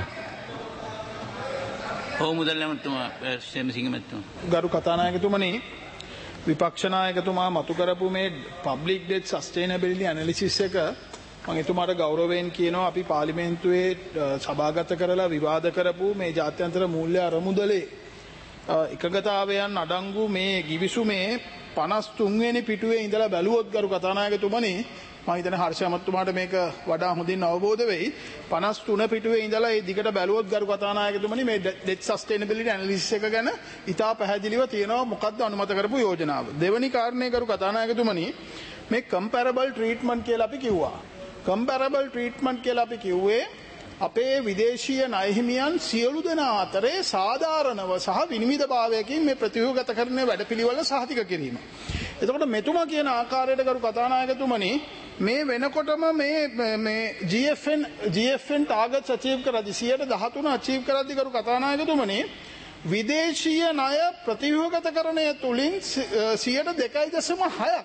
ඔව් මුදල් ඇමතුමා සේමසිංහ මැතිතුමා. ගරු කතානායකතුමනි විපක්ෂ නායකතුමා මතු කරපු මේ public debt sustainability analysis එක මම එතුමාට ගෞරවයෙන් කියනවා අපි පාර්ලිමේන්තුවේ සභාගත කරලා විවාද කරපු මේ ජාත්‍යන්තර මූල්‍ය අරමුදලේ එකගතාවයන් අඩංගු මේ ගිවිසුමේ පනස් තුන් වෙනි පිටුවේ ඉඳලා බැලුවොත් ගරු කතානායකතුමනි මම හිතන්නේ හර්ෂ අමතුමාට මේක වඩා හොඳින් අවබෝධ වෙයි පනස් තුන පිටුවේ ඉඳලා ඒ දිගට බැලුවොත් ගරු කතානායකතුමනි මේ debt sustainability analysis එක ගැන ඉතා පැහැදිලිව තියෙනවා මොකක්ද අනුමත කරපු යෝජනාව. දෙවෙනි කාරණේ ගරු කතානායකතුමනි මේ comparable treatment කියලා අපි කිව්වා. comparable treatment කියලා අපි කිව්වේ අපේ විදේශීය ණය හිමියන් සියලු දෙනා අතරේ සාධාරණව සහ විනිවිදභාවයකින් මේ ප්‍රතිව්‍යුහගත කරන වැඩපිළිවෙල සහතික කිරීම. එතකොට මෙතුමා කියන ආකාරයට ගරු කතානායකතුමනි මේ වෙනකොටම මේ මේ G F N G F N targets achieve කරද්දී සියයට දහතුන අචීව් කරද්දී ගරු කතානායකතුමනි විදේශීය ණය ප්‍රතිව්‍යුහගතකරණය තුලින් සියයට දෙකයි දශම හයක්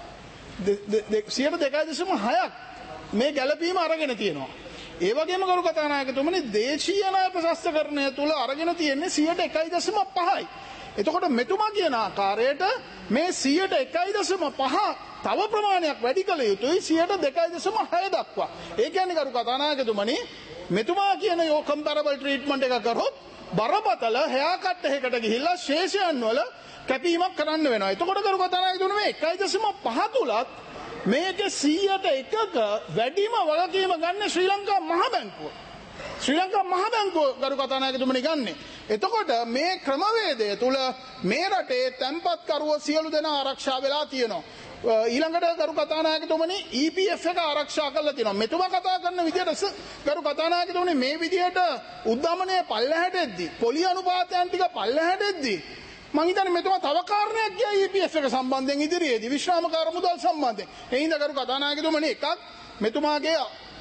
සියයට දෙකයි දශම හයක් මේ ගැළපීම අරගෙන තියෙනවා. ඒ වගේම ගරු කතානායකතුමනි දේශීය ණය ප්‍රශස්තකරණය තුල අරගෙන තියෙන්නේ සියයට එකයි දශම පහයි. එතකොට මෙතුමා කියන ආකාරයට මේ සියයට එකයි දශම පහ තව ප්‍රමාණයක් වැඩි කළ යුතුයි සියයට දෙකයි දශම හය දක්වා. ඒ කියන්නේ ගරු කතානායකතුමනි මෙතුමා කියන යෝ කම්පැරබල් ට්‍රීට්මන්ට් එක කරොත් බරපතල හයා කට් එකකට ගිහිල්ලා ශේෂයන් වල කැපීමක් කරන්න වෙනවා. එතකොට ගරු කතානායකතුමනි මේ එකයි දශම පහ තුලත් මේක සියයට එකක වැඩිම වගකීම ගන්න ශ්‍රී ලංකා මහ බැංකුව. ශ්‍රී ලංකා මහ බැංකුව ගරු කතානායකතුමනි ගන්නෙ. එතකොට මේ ක්‍රමවේදය තුල මේ රටේ තැන්පත්කරුවෝ සියලු දෙනා ආරක්ෂා වෙලා තියෙනවා. ඊළඟට ගරු කතානායකතුමනි E P F එක ආරක්ෂා කරලා තියෙනවා. මෙතුමා කතා කරන විදිහට ගරු කතානායකතුමනි මේ විදිහට උද්දමනයේ පල්ලෙහාට එද්දි පොලි අනුපාතයන් ටික පල්ලෙහාට එද්දි මම හිතන්නේ මෙතුමා තව කාරණයක් කියයි E P F එක සම්බන්ධයෙන් ඉදිරියේදී විශ්‍රාමකාර මුදල් සම්බන්ධයෙන්. ඒ හින්දා ගරු කතානායකතුමනි එකක් මෙතුමාගේ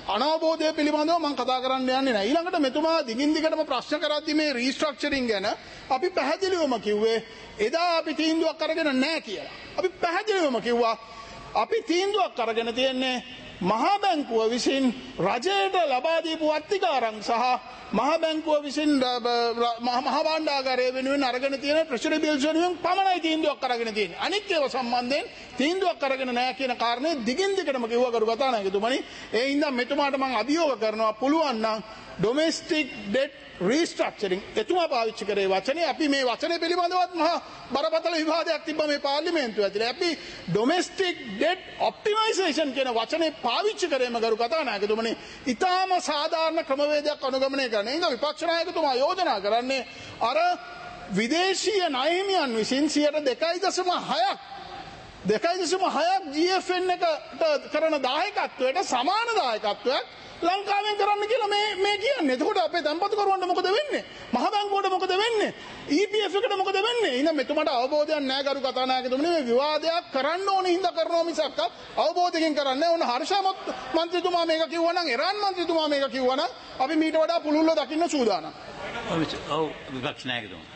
අනවබෝධය පිළිබඳව මම කතා කරන්න යන්නේ නැහැ. ඊළඟට මෙතුමා දිගින් දිගටම ප්‍රශ්න කරද්දී මේ රීස්ට්‍රක්චරින් ගැන අපි පැහැදිලිවම කිව්වේ එදා අපි තීන්දුවක් අරගෙන නැහැ කියලා. අපි පැහැදිලිවම කිව්වා අපි තීන්දුවක් අරගෙන තියෙන්නේ මහා බැංකුව විසින් රජයට ලබා දීපු අත්තිකාරම් සහ මහා බැංකුව විසින් මහා භාණ්ඩාගාරය වෙනුවෙන් අරගෙන තියෙන ට්‍රෙෂරි බිල්ස් වෙනුවෙන් පමණයි තීන්දුවක් අරගෙන තියෙන්නේ. අනිත් ඒවා සම්බන්ධයෙන් තීන්දුවක් අරගෙන නැහැ කියන කාරණේ දිගින් දිගටම කිව්වා ගරු කතානායකතුමනි. ඒ හින්දා මෙතුමාට මම අභියෝග කරනවා පුළුවන් නම් ඩොමෙස්ටික් ඩෙට් රීස්ට්‍රක්චරින් එතුමා පාවිච්චි කරේ වචනේ අපි මේ වචනේ පිළිබඳවත් මහා බරපතල විවාදයක් තිබ්බා මේ පාර්ලිමේන්තුව ඇතුලේ. අපි ඩොමෙස්ටික් ඩෙට් ඔප්ටිමයිසේෂන් කියන වචනේ පාවිච්චි කරේම ගරු කතානායකතුමනි. ඊටාම සාධාරණ ක්‍රමවේදයක් අනුගමනය කරන. ඒ නිසා විපක්ෂ නායකතුමා යෝජනා කරන්නේ අර විදේශීය ණය හිමියන් විසින් සියයට දෙකයි දශම හයක් දෙකයි දශම හයක් ජී එෆ් එන් එකට කරන දායකත්වයට සමාන දායකත්වයක් ලංකාවෙන් කරන්න කියලා මේ මේ කියන්නේ. එතකොට අපේ තැන්පතුකරුවන්ට මොකද වෙන්නේ? මහ බැංකුවට මොකද වෙන්නේ? ඊ පී එෆ් එකට මොකද වෙන්නේ? එහෙනම් මෙතුමාට අවබෝධයක් නැහැ ගරු කතානායකතුමනි. මේ විවාදයක් කරන්න ඕනේ හින්දා කරනවා මිසක් අවබෝධයෙන් කරන්නේ. ඕන හර්ෂ මන්ත්‍රීතුමා මේක කිව්වා නම් එරාන් මන්ත්‍රීතුමා මේක කිව්වා නම් අපි මීට වඩා පුළුල්ව දකින්න සූදානම්. ඔව් විපක්ෂ නායකතුමා.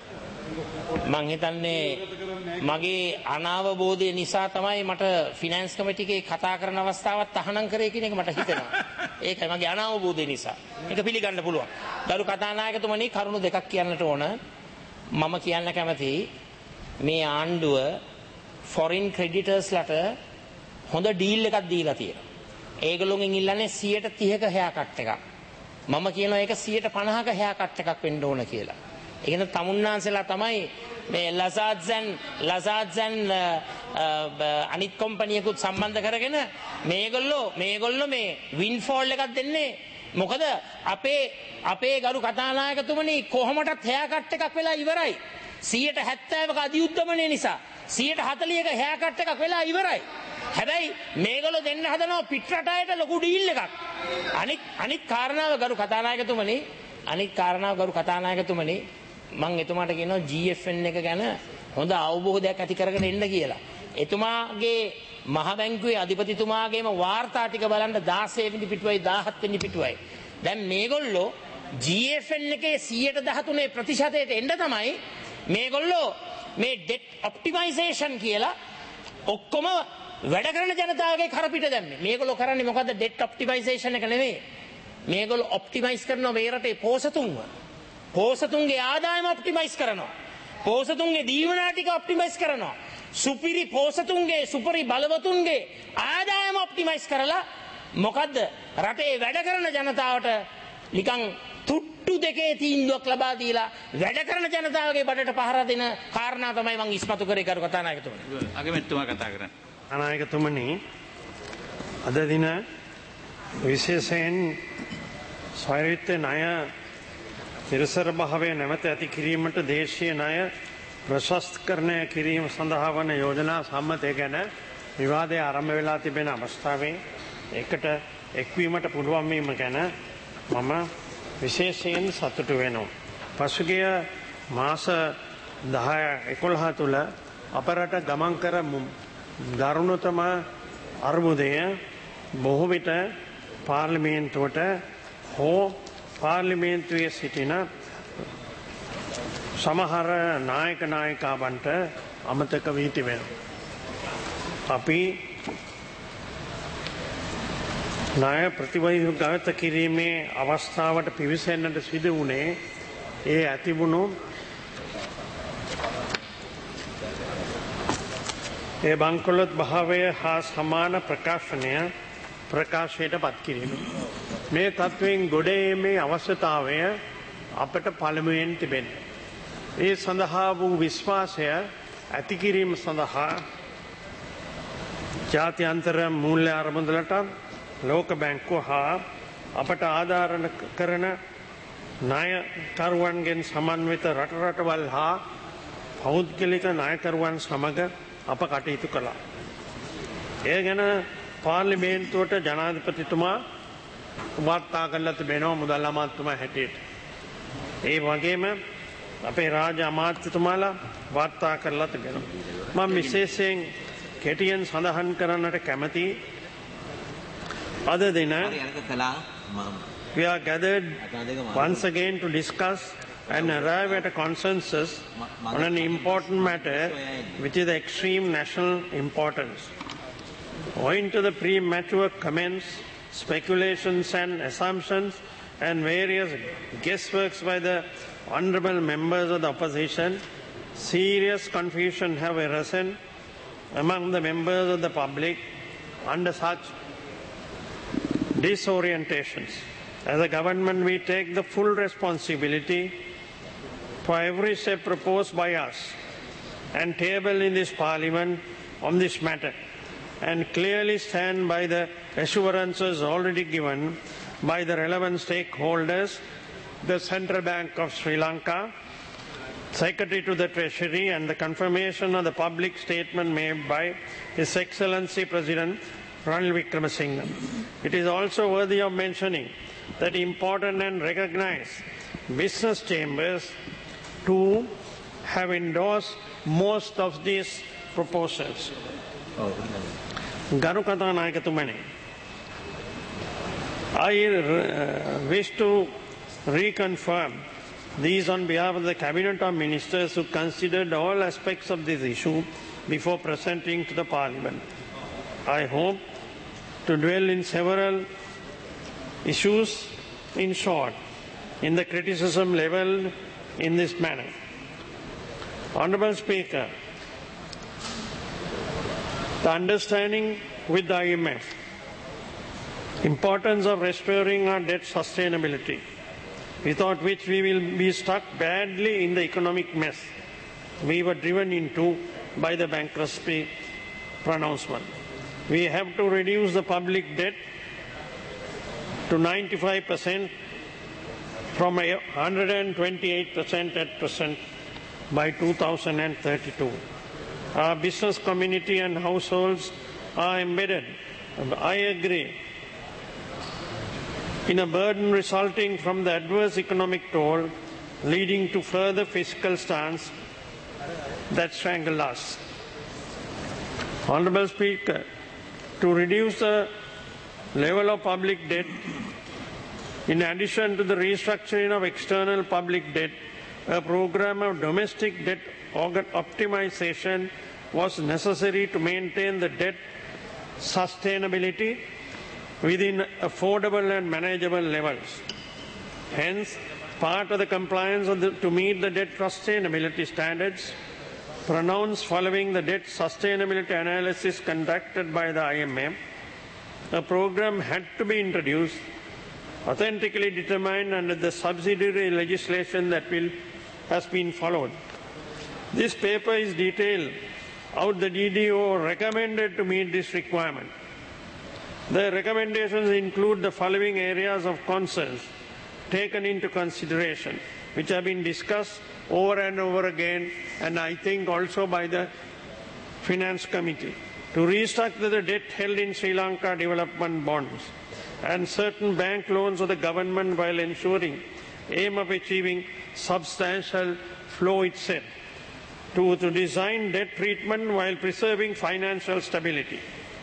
මං හිතන්නේ මගේ අනාවබෝධය නිසා තමයි මට ෆිනෑන්ස් කමිටිකේ කතා කරන අවස්ථාවත් තහනම් කරේ කියන එක මට හිතෙනවා. ඒකයි මගේ අනාවබෝධය නිසා. ඒක පිළිගන්න පුළුවන්. ගරු කතානායකතුමනි කරුණු දෙකක් කියන්නට ඕන. මම කියන්න කැමතියි මේ ආණ්ඩුව ෆොරින් ක්‍රෙඩිටර්ස්ලට හොඳ ඩීල් එකක් දීලා තියෙනවා. ඒගොල්ලෝගෙන් ඉල්ලන්නේ සියයට තිහක හෑ කට් එකක්. මම කියනවා ඒක සියයට පනහක හෑ කට් එකක් වෙන්න ඕන කියලා. ඒකෙන් තමුන්නාන්සලා තමයි මේ ලසාඩ්සන් ලසාඩ්සන් අනිත් කම්පැනියකුත් සම්බන්ධ කරගෙන මේගොල්ලෝ මේගොල්ලෝ මේ වින්ෆෝල් එකක් දෙන්නේ. මොකද අපේ අපේ ගරු කතානායකතුමනි කොහොමටත් හෑ කට් එකක් වෙලා ඉවරයි. සියයට හැත්තෑවක අධිඋද්දමනය නිසා සියයට හතළිහක හෑ කට් එකක් වෙලා ඉවරයි. හැබැයි මේගොල්ලෝ දෙන්න හදනවා පිටරටයට ලොකු ඩීල් එකක්. අනිත් අනිත් කාරණාව ගරු කතානායකතුමනි අනිත් කාරණාව ගරු කතානායකතුමනි මං එතුමාට කියනවා ජී එෆ් එන් එක ගැන හොඳ අවබෝධයක් ඇති කරගෙන එන්න කියලා. එතුමාගේ මහ බැංකුවේ අධිපතිතුමාගේම වාර්තා ටික බලන්න දාසය වෙනි පිටුවයි දාහත් වෙනි පිටුවයි. දැන් මේගොල්ලෝ ජී එෆ් එන් එකේ සියයට දහතුනේ ප්‍රතිශතයට එන්න තමයි මේගොල්ලෝ මේ ඩෙට් ඔප්ටිමයිසේෂන් කියලා ඔක්කොම වැඩ කරන ජනතාවගේ කරපිට දැම්මේ. මේගොල්ලෝ කරන්නේ මොකද්ද? ඩෙට් ඔප්ටිමයිසේෂන් එක නෙවෙයි. මේගොල්ලෝ ඔප්ටිමයිස් කරනවා මේ රටේ පෝසතුන්ව. පෝසතුන්ගේ ආදායම ඔප්ටිමයිස් කරනවා. පෝසතුන්ගේ දීවනා ටික ඔප්ටිමයිස් කරනවා. සුපිරි පෝසතුන්ගේ සුපිරි බලවතුන්ගේ ආදායම ඔප්ටිමයිස් කරලා මොකද්ද රටේ වැඩ කරන ජනතාවට නිකන් තුට්ටු දෙකේ තීන්දුවක් ලබා දීලා වැඩ කරන ජනතාවගේ බඩට පහර දෙන කාරණා තමයි මම ඉස්මතු කරේ කරු කතානායකතුමනි. අගමැතිතුමා කතා කරන්නේ. අනායකතුමනි අද දින විශේෂයෙන් ස්වෛරීත්‍ය ණය නිරසර භාවය නැවත ඇති කිරීමට දේශීය ණය ප්‍රශස්තකරණය කිරීම සඳහා වන යෝජනා සම්මතය ගැන විවාදය ආරම්භ වෙලා තිබෙන අවස්ථාවේ එකට එක්වීමට පුළුවන් වීම ගැන මම විශේෂයෙන් සතුටු වෙනවා. පසුගිය මාස දහය එකොළහ තුළ අප රට ගමන් කර දරුණුතම අර්බුදය බොහෝ විට පාර්ලිමේන්තුවට හෝ පාර්ලිමේන්තුවේ සිටින සමහර නායක නායිකාවන්ට අමතක වී තිබෙනවා. අපි ණය ප්‍රතිවර්ගගත කිරීමේ අවස්ථාවට පිවිසෙන්නට සිදු වුණේ ඒ ඇතිවුණු ඒ බංකොලොත් භාවය හා සමාන ප්‍රකාශනය ප්‍රකාශයට පත් කිරීම. මේ තත්ත්වයෙන් ගොඩ ඒමේ අවශ්‍යතාවය අපට පළමුවෙන් තිබෙනවා. ඒ සඳහා වූ විශ්වාසය ඇති කිරීම සඳහා ජාත්‍යන්තර මූල්‍ය අරමුදලට ලෝක බැංකුව හා අපට ආධාරණ කරන ණයකරුවන්ගෙන් සමන්විත රට රටවල් හා පෞද්ගලික ණයකරුවන් සමග අප කටයුතු කළා. ඒ ගැන පාර්ලිමේන්තුවට ජනාධිපතිතුමා වාර්තා කරලා තිබෙනවා මුදල් අමාත්‍යතුමා හැටියට. ඒ වගේම අපේ රාජ්‍ය අමාත්‍යතුමාලා වාර්තා කරලා තිබෙනවා. මම විශේෂයෙන් කෙටියෙන් සඳහන් කරන්නට කැමතියි other than that, we are gathered once again to discuss and arrive at a consensus on an important matter which is of extreme national importance. Owing to the premature comments, speculations and assumptions and various guessworks by the honourable members of the opposition, serious confusion have arisen among the members of the public under such disorientations. As a government, we take the full responsibility for every step proposed by us and tabled in this parliament on this matter, and clearly stand by the assurances already given by the relevant stakeholders, the Central Bank of Sri Lanka, Secretary to the Treasury, and the confirmation of the public statement made by His Excellency President Ranil Wickremesinghe. It is also worthy of mentioning that important and recognized business chambers too have endorsed most of these proposals. Ganu Kathanayakatumani, I uh, wish to reconfirm these on behalf of the Cabinet of Ministers who considered all aspects of this issue before presenting to the Parliament. I hope to dwell in several issues, in short, in the criticism level in this manner. Honourable Speaker, the understanding with the I M F, importance of restoring our debt sustainability, without which we will be stuck badly in the economic mess we were driven into by the bankruptcy pronouncement. We have to reduce the public debt to ninety-five percent from one hundred twenty-eight percent at present by two thousand thirty-two. Our business community and households are embedded, I agree, in a burden resulting from the adverse economic toll, leading to further fiscal stance that strangle us. Honourable Speaker, to reduce the level of public debt, in addition to the restructuring of external public debt, a program of domestic debt optimization was necessary to maintain the debt sustainability within affordable and manageable levels. Hence, part of the compliance of the, to meet the debt sustainability standards pronounced following the debt sustainability analysis conducted by the I M F, a program had to be introduced, authentically determined under the subsidiary legislation that will, has been followed. This paper is detailed out the D D O recommended to meet this requirement. The recommendations include the following areas of concerns taken into consideration, which have been discussed over and over again, and I think also by the Finance Committee. To restructure the debt held in Sri Lanka development bonds and certain bank loans of the government while ensuring aim of achieving substantial flow itself. To, to design debt treatment while preserving financial stability.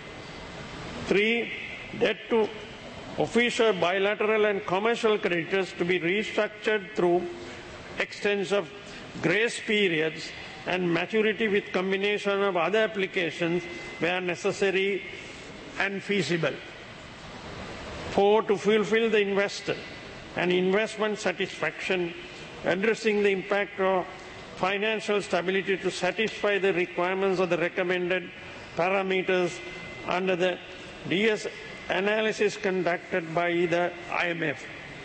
Three, debt to official, bilateral and commercial creditors to be restructured through extension of grace periods and maturity with combination of other applications where necessary and feasible. Four, to fulfill the investor and investment satisfaction, addressing the impact of financial stability to satisfy the requirements of the recommended parameters under the D S analysis conducted by the I M F,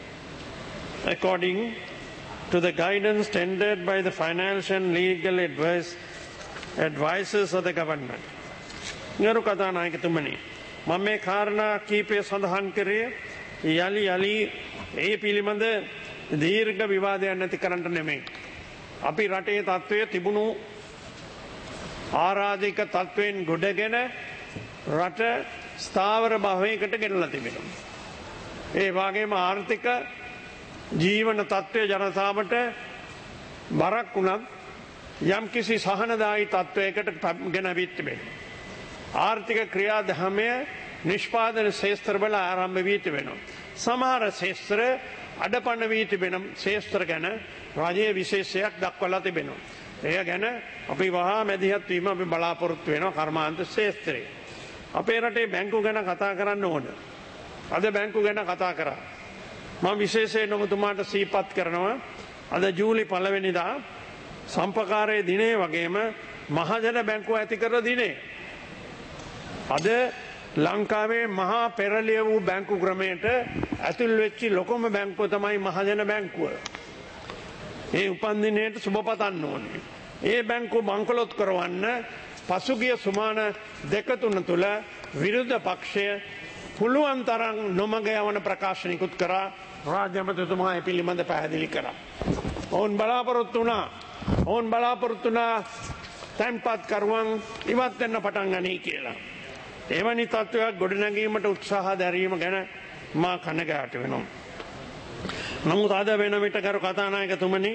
according to the guidance tendered by the financial and legal advice, advisors of the government. Ngaru Kathanayakatumani, මම මේ කාරණා කීපය සඳහන් කරේ යලි යලි ඒ පිළිබඳ දීර්ඝ විවාදයක් නැති කරන්න නෙමෙයි. අපි රටේ තත්ත්වය තිබුණු ආරාධික තත්ත්වයෙන් ගොඩගෙන රට ස්ථාවර භාවයකට ගෙනලා තිබෙනවා. ඒ වගේම ආර්ථික ජීවන තත්ත්වය ජනතාවට බරක් වුණත් යම් කිසි සහනදායී තත්ත්වයකට ගෙන ඇවිත් තිබෙනවා. ආර්ථික ක්‍රියාදාමය නිෂ්පාදන ශේස්ත්‍රවල ආරම්භ වී තිබෙනවා. සමහර ශේස්ත්‍ර අඩපණ වී තිබෙන ශේස්ත්‍ර ගැන රජයේ විශේෂයක් දක්වලා තිබෙනවා. එය ගැන අපි වහා මැදිහත් වීම අපි බලාපොරොත්තු වෙනවා කර්මාන්ත ශේස්ත්‍රයේ. අපේ රටේ බැංකු ගැන කතා කරන්න ඕන. අද බැංකු ගැන කතා කරා. මම විශේෂයෙන් ඔබතුමාට සිහිපත් කරනවා අද ජූලි පළවෙනිදා සම්පකාරයේ දිනේ වගේම මහජන බැංකුව ඇති කර දිනේ. අද ලංකාවේ මහා පෙරළිය වූ බැංකු ක්‍රමයට ඇතුල් වෙච්චි ලොකම බැංකුව තමයි මහජන බැංකුව. ඒ උපන්දිනයට සුබ පතන්න ඕනේ. ඒ බැංකුව බංකොලොත් කරවන්න පසුගිය සුමාන දෙක තුන තුල විරුද්ධ පක්ෂය පුළුවන් තරම් නොමග යවන ප්‍රකාශ නිකුත් කරා. රාජ්‍ය අමාත්‍යතුමා ඒ පිළිබඳ පැහැදිලි කරා. ඔවුන් බලාපොරොත්තු වුණා ඔවුන් බලාපොරොත්තු වුණා තැන්පත් කරුවන් ඉවත් වෙන්න පටන් ගනී කියලා. එවැනි තත්ත්වයක් ගොඩනැගීමට උත්සාහ දැරීම ගැන මා කනගාටු වෙනවා. නමුත් අද වෙන විට කරු කතානායකතුමනි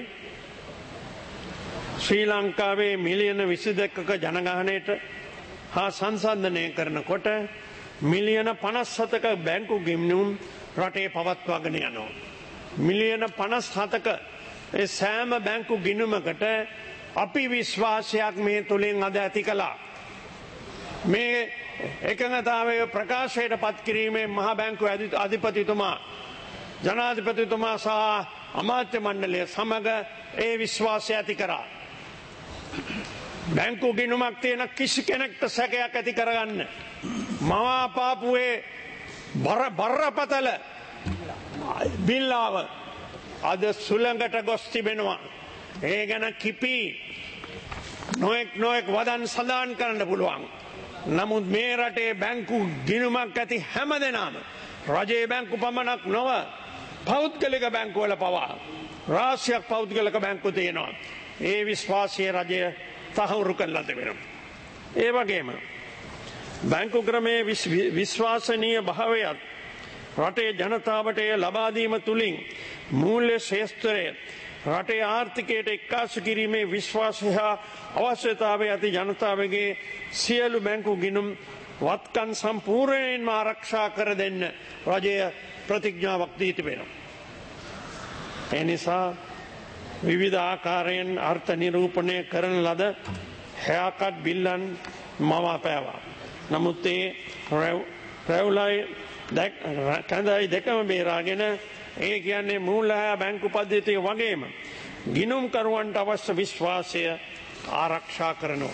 ශ්‍රී ලංකාවේ මිලියන විසි දෙකක ජනගහනයට හා සංසන්දනය කරනකොට මිලියන පනස් හතක බැංකු ගිණුම් රටේ පවත්වාගෙන යනවා. මිලියන පනස් හතක ඒ සෑම බැංකු ගිණුමකට අපි විශ්වාසයක් මේ තුලින් අද ඇති කළා. මේ එකඟතාවය ප්‍රකාශයට පත් කිරීමේ මහ බැංකු අධිපතිතුමා ජනාධිපතිතුමා සහ අමාත්‍ය මණ්ඩලය සමග ඒ විශ්වාසය ඇති කරා. බැංකු ගිණුමක් තියෙන කිසි කෙනෙක්ට සැකයක් ඇති කරගන්න මවාපාපුවේ බර බරපතල බිල්ලාව අද සුළඟට ගොස් තිබෙනවා. ඒ ගැන කිපි නොයෙක් නොයෙක් වදන් සඳහන් කරන්න පුළුවන්. නමුත් මේ රටේ බැංකු ගිණුමක් ඇති හැම දෙනාම රජයේ බැංකු පමණක් නොව පෞද්ගලික බැංකුවල පවා රාශියක් පෞද්ගලික බැංකු තියෙනවා. ඒ විශ්වාසය රජය තහවුරු කරලා තිබෙනවා. ඒ වගේම බැංකු ක්‍රමයේ විශ්වාසනීය භාවයත් රටේ ජනතාවට එය ලබා දීම තුලින් මූල්‍ය ශේෂ්ත්‍රය රටේ ආර්ථිකයට එක්කාසු කිරීමේ විශ්වාසය හා අවශ්‍යතාවය ඇති ජනතාවගේ සියලු බැංකු ගිණුම් වත්කම් සම්පූර්ණයෙන්ම ආරක්ෂා කර දෙන්න රජය ප්‍රතිඥාවක් දී තිබෙනවා. ඒ නිසා විවිධ ආකාරයෙන් අර්ථ නිරූපණය කරන ලද හැයාකත් බිල්ලන් මවාපෑවා. නමුත් ඒ රැවුලයි කැඳයි දෙකම බේරාගෙන ඒ කියන්නේ මූල්‍ය බැංකු පද්ධතිය වගේම ගිණුම් කරුවන්ට අවශ්‍ය විශ්වාසය ආරක්ෂා කරනවා.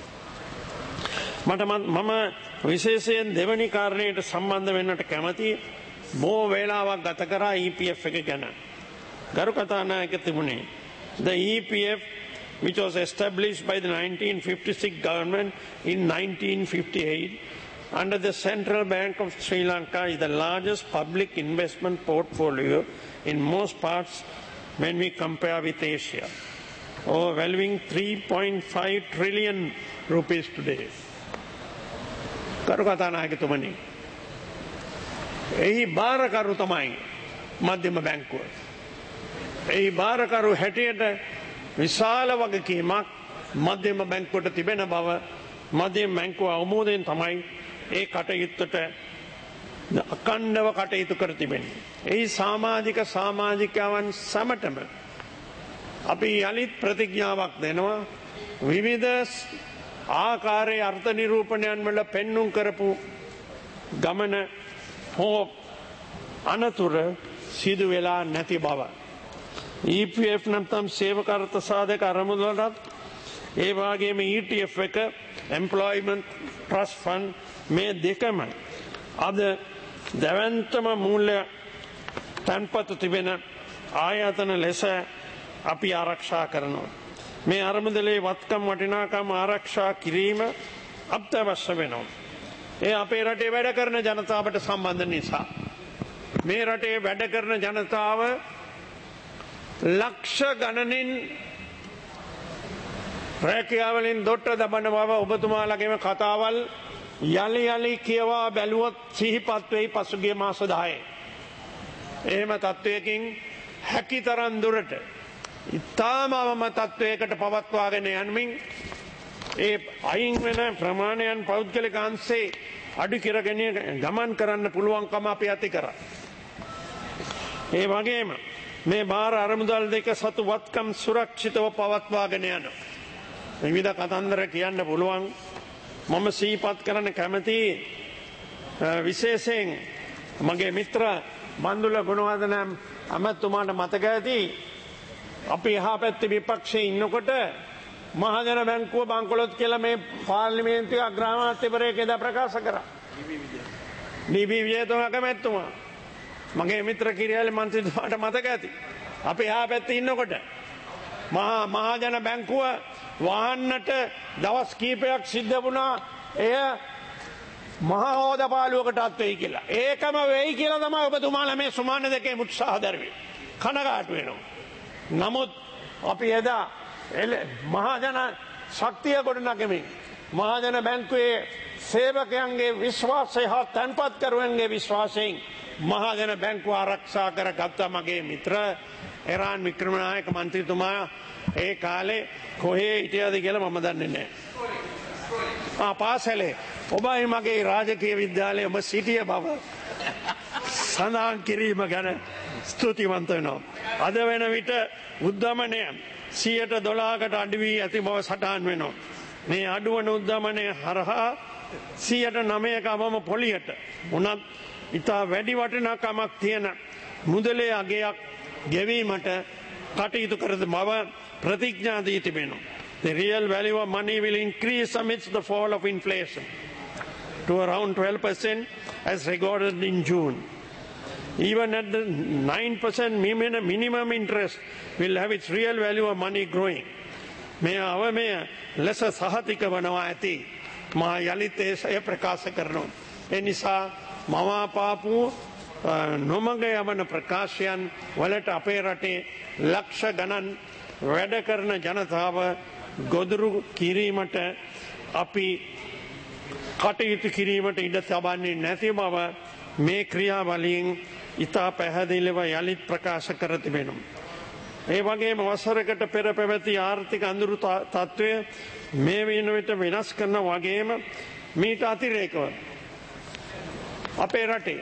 මට මම විශේෂයෙන් දෙවැනි කාරණයට සම්බන්ධ වෙන්නට කැමති බොහෝ වේලාවක් ගත කරා E P F එක ගැන. ගරු කතානායකතුමනි, the E P F which was established by the nineteen fifty-six government in nineteen fifty-eight under the Central Bank of Sri Lanka is the largest public investment portfolio in most parts when we compare with Asia, overwhelming three point five trillion rupees today. කරුකතානායකතුමනි, එහි බාරකරු තමයි මධ්‍යම බැංකුව. එහි බාරකරු හැටියට විශාල වගකීමක් මධ්‍යම බැංකුවට තිබෙන බව මධ්‍යම බැංකුව අවබෝධයෙන් තමයි ඒ කටයුත්තට අකණ්ඩව කටයුතු කර තිබෙන්නේ. එහි සමාජික සමාජිකයන් සමටම අපි යලිත් ප්‍රතිඥාවක් දෙනවා විවිධ ආකාරයේ අර්ථ නිරූපණයන් වල පෙන්눔 කරපු ගමන හෝ අනතුර සිදු වෙලා නැති බව. E P F නැත්නම් සේවක අර්ථ සාධක අරමුදලට ඒ වගේම E T F එක employment trust fund මේ දෙකම අද දැවැන්තම මූල්‍ය තන්පත තිබෙන ආයතන ලෙස අපි ආරක්ෂා කරනවා. මේ අරමුදලේ වත්කම් වටිනාකම් ආරක්ෂා කිරීම අත්‍යවශ්‍ය වෙනවා. ඒ අපේ රටේ වැඩ කරන ජනතාවට සම්බන්ධ නිසා. මේ රටේ වැඩ කරන ජනතාව ලක්ෂ ගණනින් රැකියාවලින් දොට්ට දබන බව ඔබතුමාලගේම කතාවල් යලි යලි කියවා බැලුවොත් සිහිපත් වෙයි පසුගිය මාස දහයේ. එහෙම තත්වයකින් හැකිතරම් දුරට ඉතාමම තත්වයකට පවත්වාගෙන යනමින් ඒ අයින් වෙන ප්‍රමාණයන් පෞද්ගලික අංශේ අඩු කරගෙන ගමන් කරන්න පුළුවන්කම අපි ඇති කරා. ඒ වගේම මේ බාර අරමුදල් දෙක සතු වත්කම් සුරක්ෂිතව පවත්වාගෙන යන විවිධ කතන්දර කියන්න පුළුවන්. මම සීපත් කරන්න කැමති විශේෂයෙන් මගේ මිත්‍ර බන්දුල ගුණවර්ධන අමතුමාට මතක ඇති අපි එහා පැත්තේ විපක්ෂයේ ඉන්නකොට මහජන බැංකුව බංකොලොත් කියලා මේ පාර්ලිමේන්තුවේ අග්‍රාමාත්‍යවරයෙක් එදා ප්‍රකාශ කරා. ඩී.බී. විජේතුංග කැමැතිතුමා මගේ මිත්‍ර කිරියාලේ මන්ත්‍රීතුමාට මතක ඇති. අපි එහා පැත්තේ ඉන්නකොට මහා මහජන බැංකුව වහන්නට දවස් කීපයක් සිද්ධ වුණා. එය මහා හෝදපාලුවකට අත් වෙයි කියලා. ඒකම වෙයි කියලා තමයි ඔබතුමාලා මේ සුමාන දෙකේ උත්සාහ දරුවේ. කනගාටු වෙනවා. නමුත් අපි එදා මහජන ශක්තිය ගොඩනගමින් මහජන බැංකුවේ සේවකයන්ගේ විශ්වාසය හා තැන්පත්කරුවන්ගේ විශ්වාසයෙන් මහජන බැංකුව ආරක්ෂා කරගත්ත මගේ මිත්‍ර එරාන් වික්‍රමනායක මන්ත්‍රීතුමා ඒ කාලේ කොහේ හිටියද කියලා මම දන්නේ නැහැ. ආ පාසලේ ඔබයි මගේ රාජකීය විද්‍යාලයේ ඔබ සිටිය බව සඳහන් කිරීම ගැන ස්තුතිවන්ත වෙනවා. අද වෙන විට උද්දමනය සියයට දොළහකට අඩු වී ඇති බව සටහන් වෙනවා. මේ අඩුවන උද්දමනය හරහා සියයට නවයක අවම පොලියට උනත් ඉතා වැඩි වටිනාකමක් තියෙන මුදලේ අගයක් ගෙවීමට කටයුතු කරන බව ප්‍රතිඥා දී තිබෙනවා. The real value of money will increase amidst the fall of inflation to around twelve percent as recorded in June. Even at the nine percent minimum interest will have its real value of money growing. මේ අවමය ලෙස සහතික වනවා ඇති මා යලිත් ඒ ප්‍රකාශ කරනවා. ඒ නිසා මවාපාපු නොමග යවන ප්‍රකාශයන් වලට අපේ රටේ ලක්ෂ ගණන් වැඩ කරන ජනතාව ගොදුරු කිරීමට අපි කටයුතු කිරීමට ඉඩ තබන්නේ නැති බව මේ ක්‍රියාවලියෙන් ඉතා පැහැදිලිව යළිත් ප්‍රකාශ කර තිබෙනවා. ඒ වගේම වසරකට පෙර පැවති ආර්ථික අඳුරු තත්ත්වය මේ වෙන විට වෙනස් කරන වගේම මීට අතිරේකව අපේ රටේ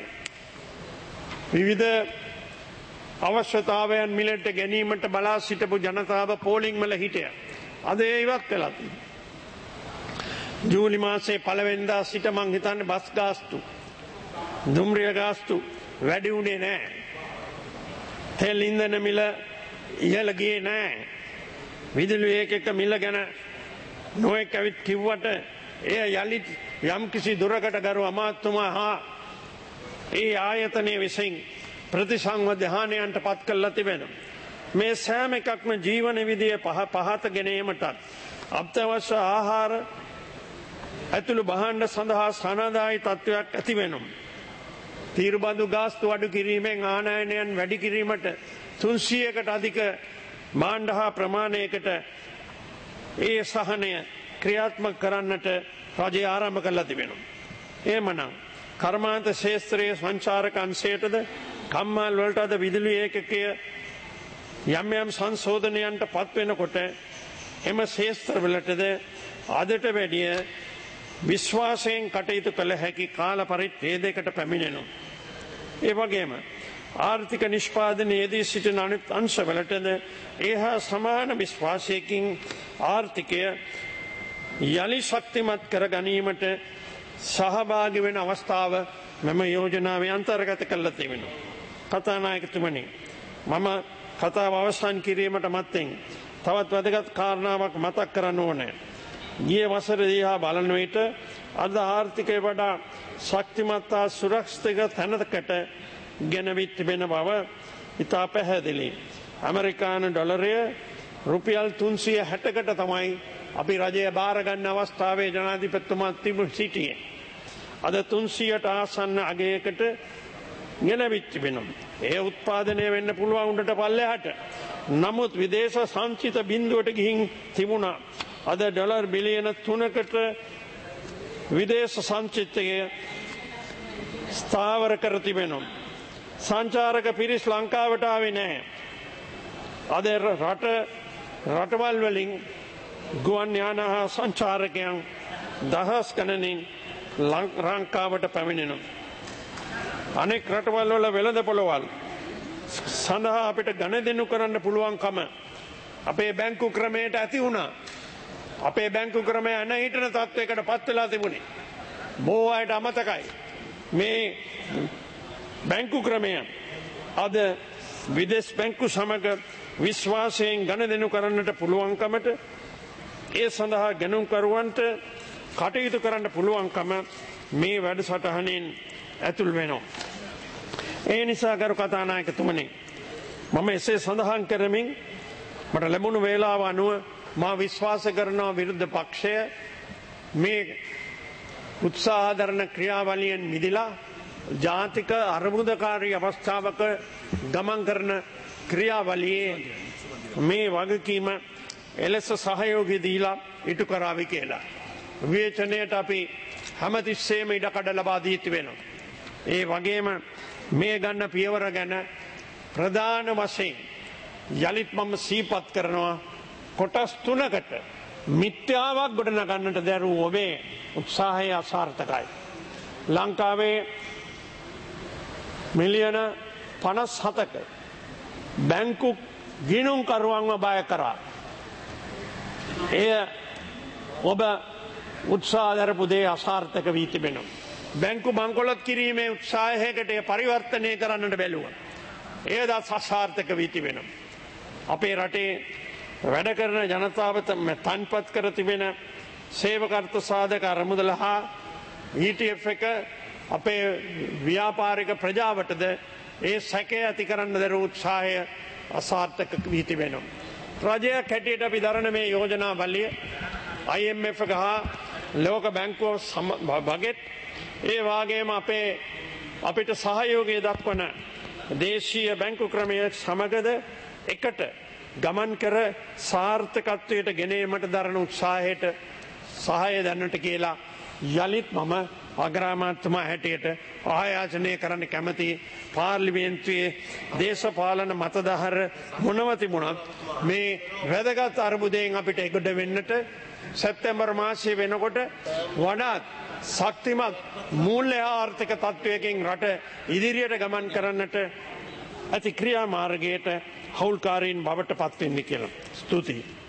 විවිධ අවශ්‍යතාවයන් මිලට ගැනීමට බලා සිටපු ජනතාව පෝලිං වල හිටියා. අද ඒ ඉවත් වෙලා තියෙනවා. ජූලි මාසයේ පළවෙනිදා සිට මං හිතන්නේ බස් ගාස්තු දුම්රිය ගාස්තු වැඩි වුණේ නැහැ. තෙල් ඉන්ධන මිල ඉහළ ගියේ නැහැ. විදුලි ඒකක මිල ගැන නොයෙක් ඇවිත් කිව්වට එය යලිත් යම්කිසි දුරකට ගරු අමාත්‍යතුමා හා ඒ ආයතනයේ විසින් ප්‍රතිසංවධානයන්ට පත් කරලා තිබෙනවා. මේ සෑම එකක්ම ජීවන විදිය පහ පහත ගැනීමටත් අත්‍යවශ්‍ය ආහාර ඇතුළු භාණ්ඩ සඳහා සනදායි තත්ත්වයක් ඇති වෙනවා. තීරුබඳු ගාස්තු අඩු කිරීමෙන් ආනයනයන් වැඩි කිරීමට තුන්සියයකට අධික භාණ්ඩ හා ප්‍රමාණයකට ඒ සහනය ක්‍රියාත්මක කරන්නට රජය ආරම්භ කරලා තිබෙනවා. එහෙමනම් කර්මාන්ත ශේත්‍රයේ සංචාරක අංශයටද කම්මල් වලටද විදුලි ඒකකය යම් යම් සංශෝධනයන්ට පත් වෙනකොට එම ශේත්‍රවලටද අදට වැඩිය විශ්වාසයෙන් කටයුතු කළ හැකි කාල පරිච්ඡේදයකට පැමිණෙනවා. ඒ වගේම ආර්ථික නිෂ්පාදනයේදී සිටින අනිත් අංශවලටද ඒහා සමාන විශ්වාසයකින් ආර්ථිකය යලි ශක්තිමත් කර ගැනීමට සහභාගී වෙන අවස්ථාව මෙම යෝජනාවේ අන්තර්ගත කරලා තිබෙනවා. කතානායකතුමනි, මම කතාව අවසන් කිරීමට මත්තෙන් තවත් වැදගත් කාරණාවක් මතක් කරන්න ඕනේ. ගිය වසරේ දිහා බලන විට අද ආර්ථිකය වඩා ශක්තිමත් හා සුරක්ෂිත තැනකට ගෙනවිත් තිබෙන බව ඉතා පැහැදිලි. ඇමරිකානු ඩොලරය රුපියල් තුන්සිය හැටකට තමයි අපි රජය බාර ගන්න අවස්ථාවේ ජනාධිපතිතුමා තිබු සිටියේ. අද තුන්සියයට ආසන්න අගයකට ගෙනවිත් තිබෙනවා. ඒ උත්පාදනය වෙන්න පුළුවන් උඩට පල්ලෙහාට. නමුත් විදේශ සංචිත බිඳුවට ගිහින් තිබුණා. අද ඩොලර් බිලියන තුනකට විදේශ සංචිතය ස්ථාවර කර තිබෙනවා. සංචාරක පිරිස් ලංකාවට ආවේ නැහැ. අද රට රටවල් වලින් ගුවන් යාන හා සංචාරකයන් දහස් ගණනින් ලංකාවට පැමිණෙනවා. අනෙක් රටවල් වල වෙළඳ පොළවල් සඳහා අපිට ගණදෙනු කරන්න පුළුවන්කම අපේ බැංකු ක්‍රමයට ඇති වුණා. අපේ බැංකු ක්‍රමය අන හිටන තත්වයකට පත් වෙලා තිබුණේ. බොහෝ අයට අමතකයි. මේ බැංකු ක්‍රමය අද විදේශ බැංකු සමග විශ්වාසයෙන් ගණදෙනු කරන්නට පුළුවන්කමට ඒ සඳහා ගැනුම්කරුවන්ට කටයුතු කරන්න පුළුවන්කම මේ වැඩසටහනින් ඇතුල් වෙනවා. ඒ නිසා ගරු කතානායකතුමනි, මම එසේ සඳහන් කරමින් මට ලැබුණු වේලාව අනුව මා විශ්වාස කරනවා විරුද්ධ පක්ෂය මේ උත්සාහධරණ ක්‍රියාවලියෙන් මිදිලා ජාතික අර්බුදකාරී අවස්ථාවක ගමන් කරන ක්‍රියාවලියේ මේ වගකීම එලෙස සහයෝගය දීලා ඉටු කරાવી කියලා. විවේචනයට අපි හැමතිස්සෙම ඉඩකඩ ලබා දී තිබෙනවා. ඒ වගේම මේ ගන්න පියවර ගැන ප්‍රධාන වශයෙන් යලිත් මම සිහිපත් කරනවා කොටස් තුනකට මිත්‍යාවක් ගොඩනගන්නට දැරූ ඔබේ උත්සාහය අසාර්ථකයි. ලංකාවේ මිලියන පනස් හතක බැංකු ගිණුම්කරුවන්ව බය කරා. එය ඔබ උත්සාහ දරපු දේ අසාර්ථක වී තිබෙනවා. බැංකු බංකොලොත් කිරීමේ උත්සාහයකට පරිවර්තනය කරන්නට බැලුවා. එයද අසාර්ථක වී තිබෙනවා. අපේ රටේ වැඩ කරන ජනතාව තන්පත් කර තිබෙන සේවකර්ත සාධක අරමුදල හා ඊ ටී එෆ් එක අපේ ව්‍යාපාරික ප්‍රජාවටද ඒ සැකය ඇති කරන්න දරූ උත්සාහය අසාර්ථක වී තිබෙනවා. රජයක් හැටියට අපි දරන මේ යෝජනාවලිය ආයි එම් එෆ් එක හා ලෝක බැංකුව වගෙත් ඒ වාගේම අපේ අපිට සහයෝගය දක්වන දේශීය බැංකු ක්‍රමය සමගද එකට ගමන් කර සාර්ථකත්වයට ගෙනීමට දරන උත්සාහයට සහාය දෙන්නට කියලා යලිත් මම අග්‍රාමාත්‍යතුමා හැටියට ආයාචනය කරන්න කැමති. පාර්ලිමේන්තුවේ දේශපාලන මතදහර මොනව තිබුණත් මේ වැදගත් අර්බුදයෙන් අපිට එගොඩ වෙන්නට සැප්තැම්බර් මාසයේ වෙනකොට වඩාත් ශක්තිමත් මූල්‍ය ආර්ථික තත්ත්වයකින් රට ඉදිරියට ගමන් කරන්නට ඇති ක්‍රියාමාර්ගයට හවුල්කාරීන් බවට පත්වෙන්නේ කියලා. ස්තුතියි.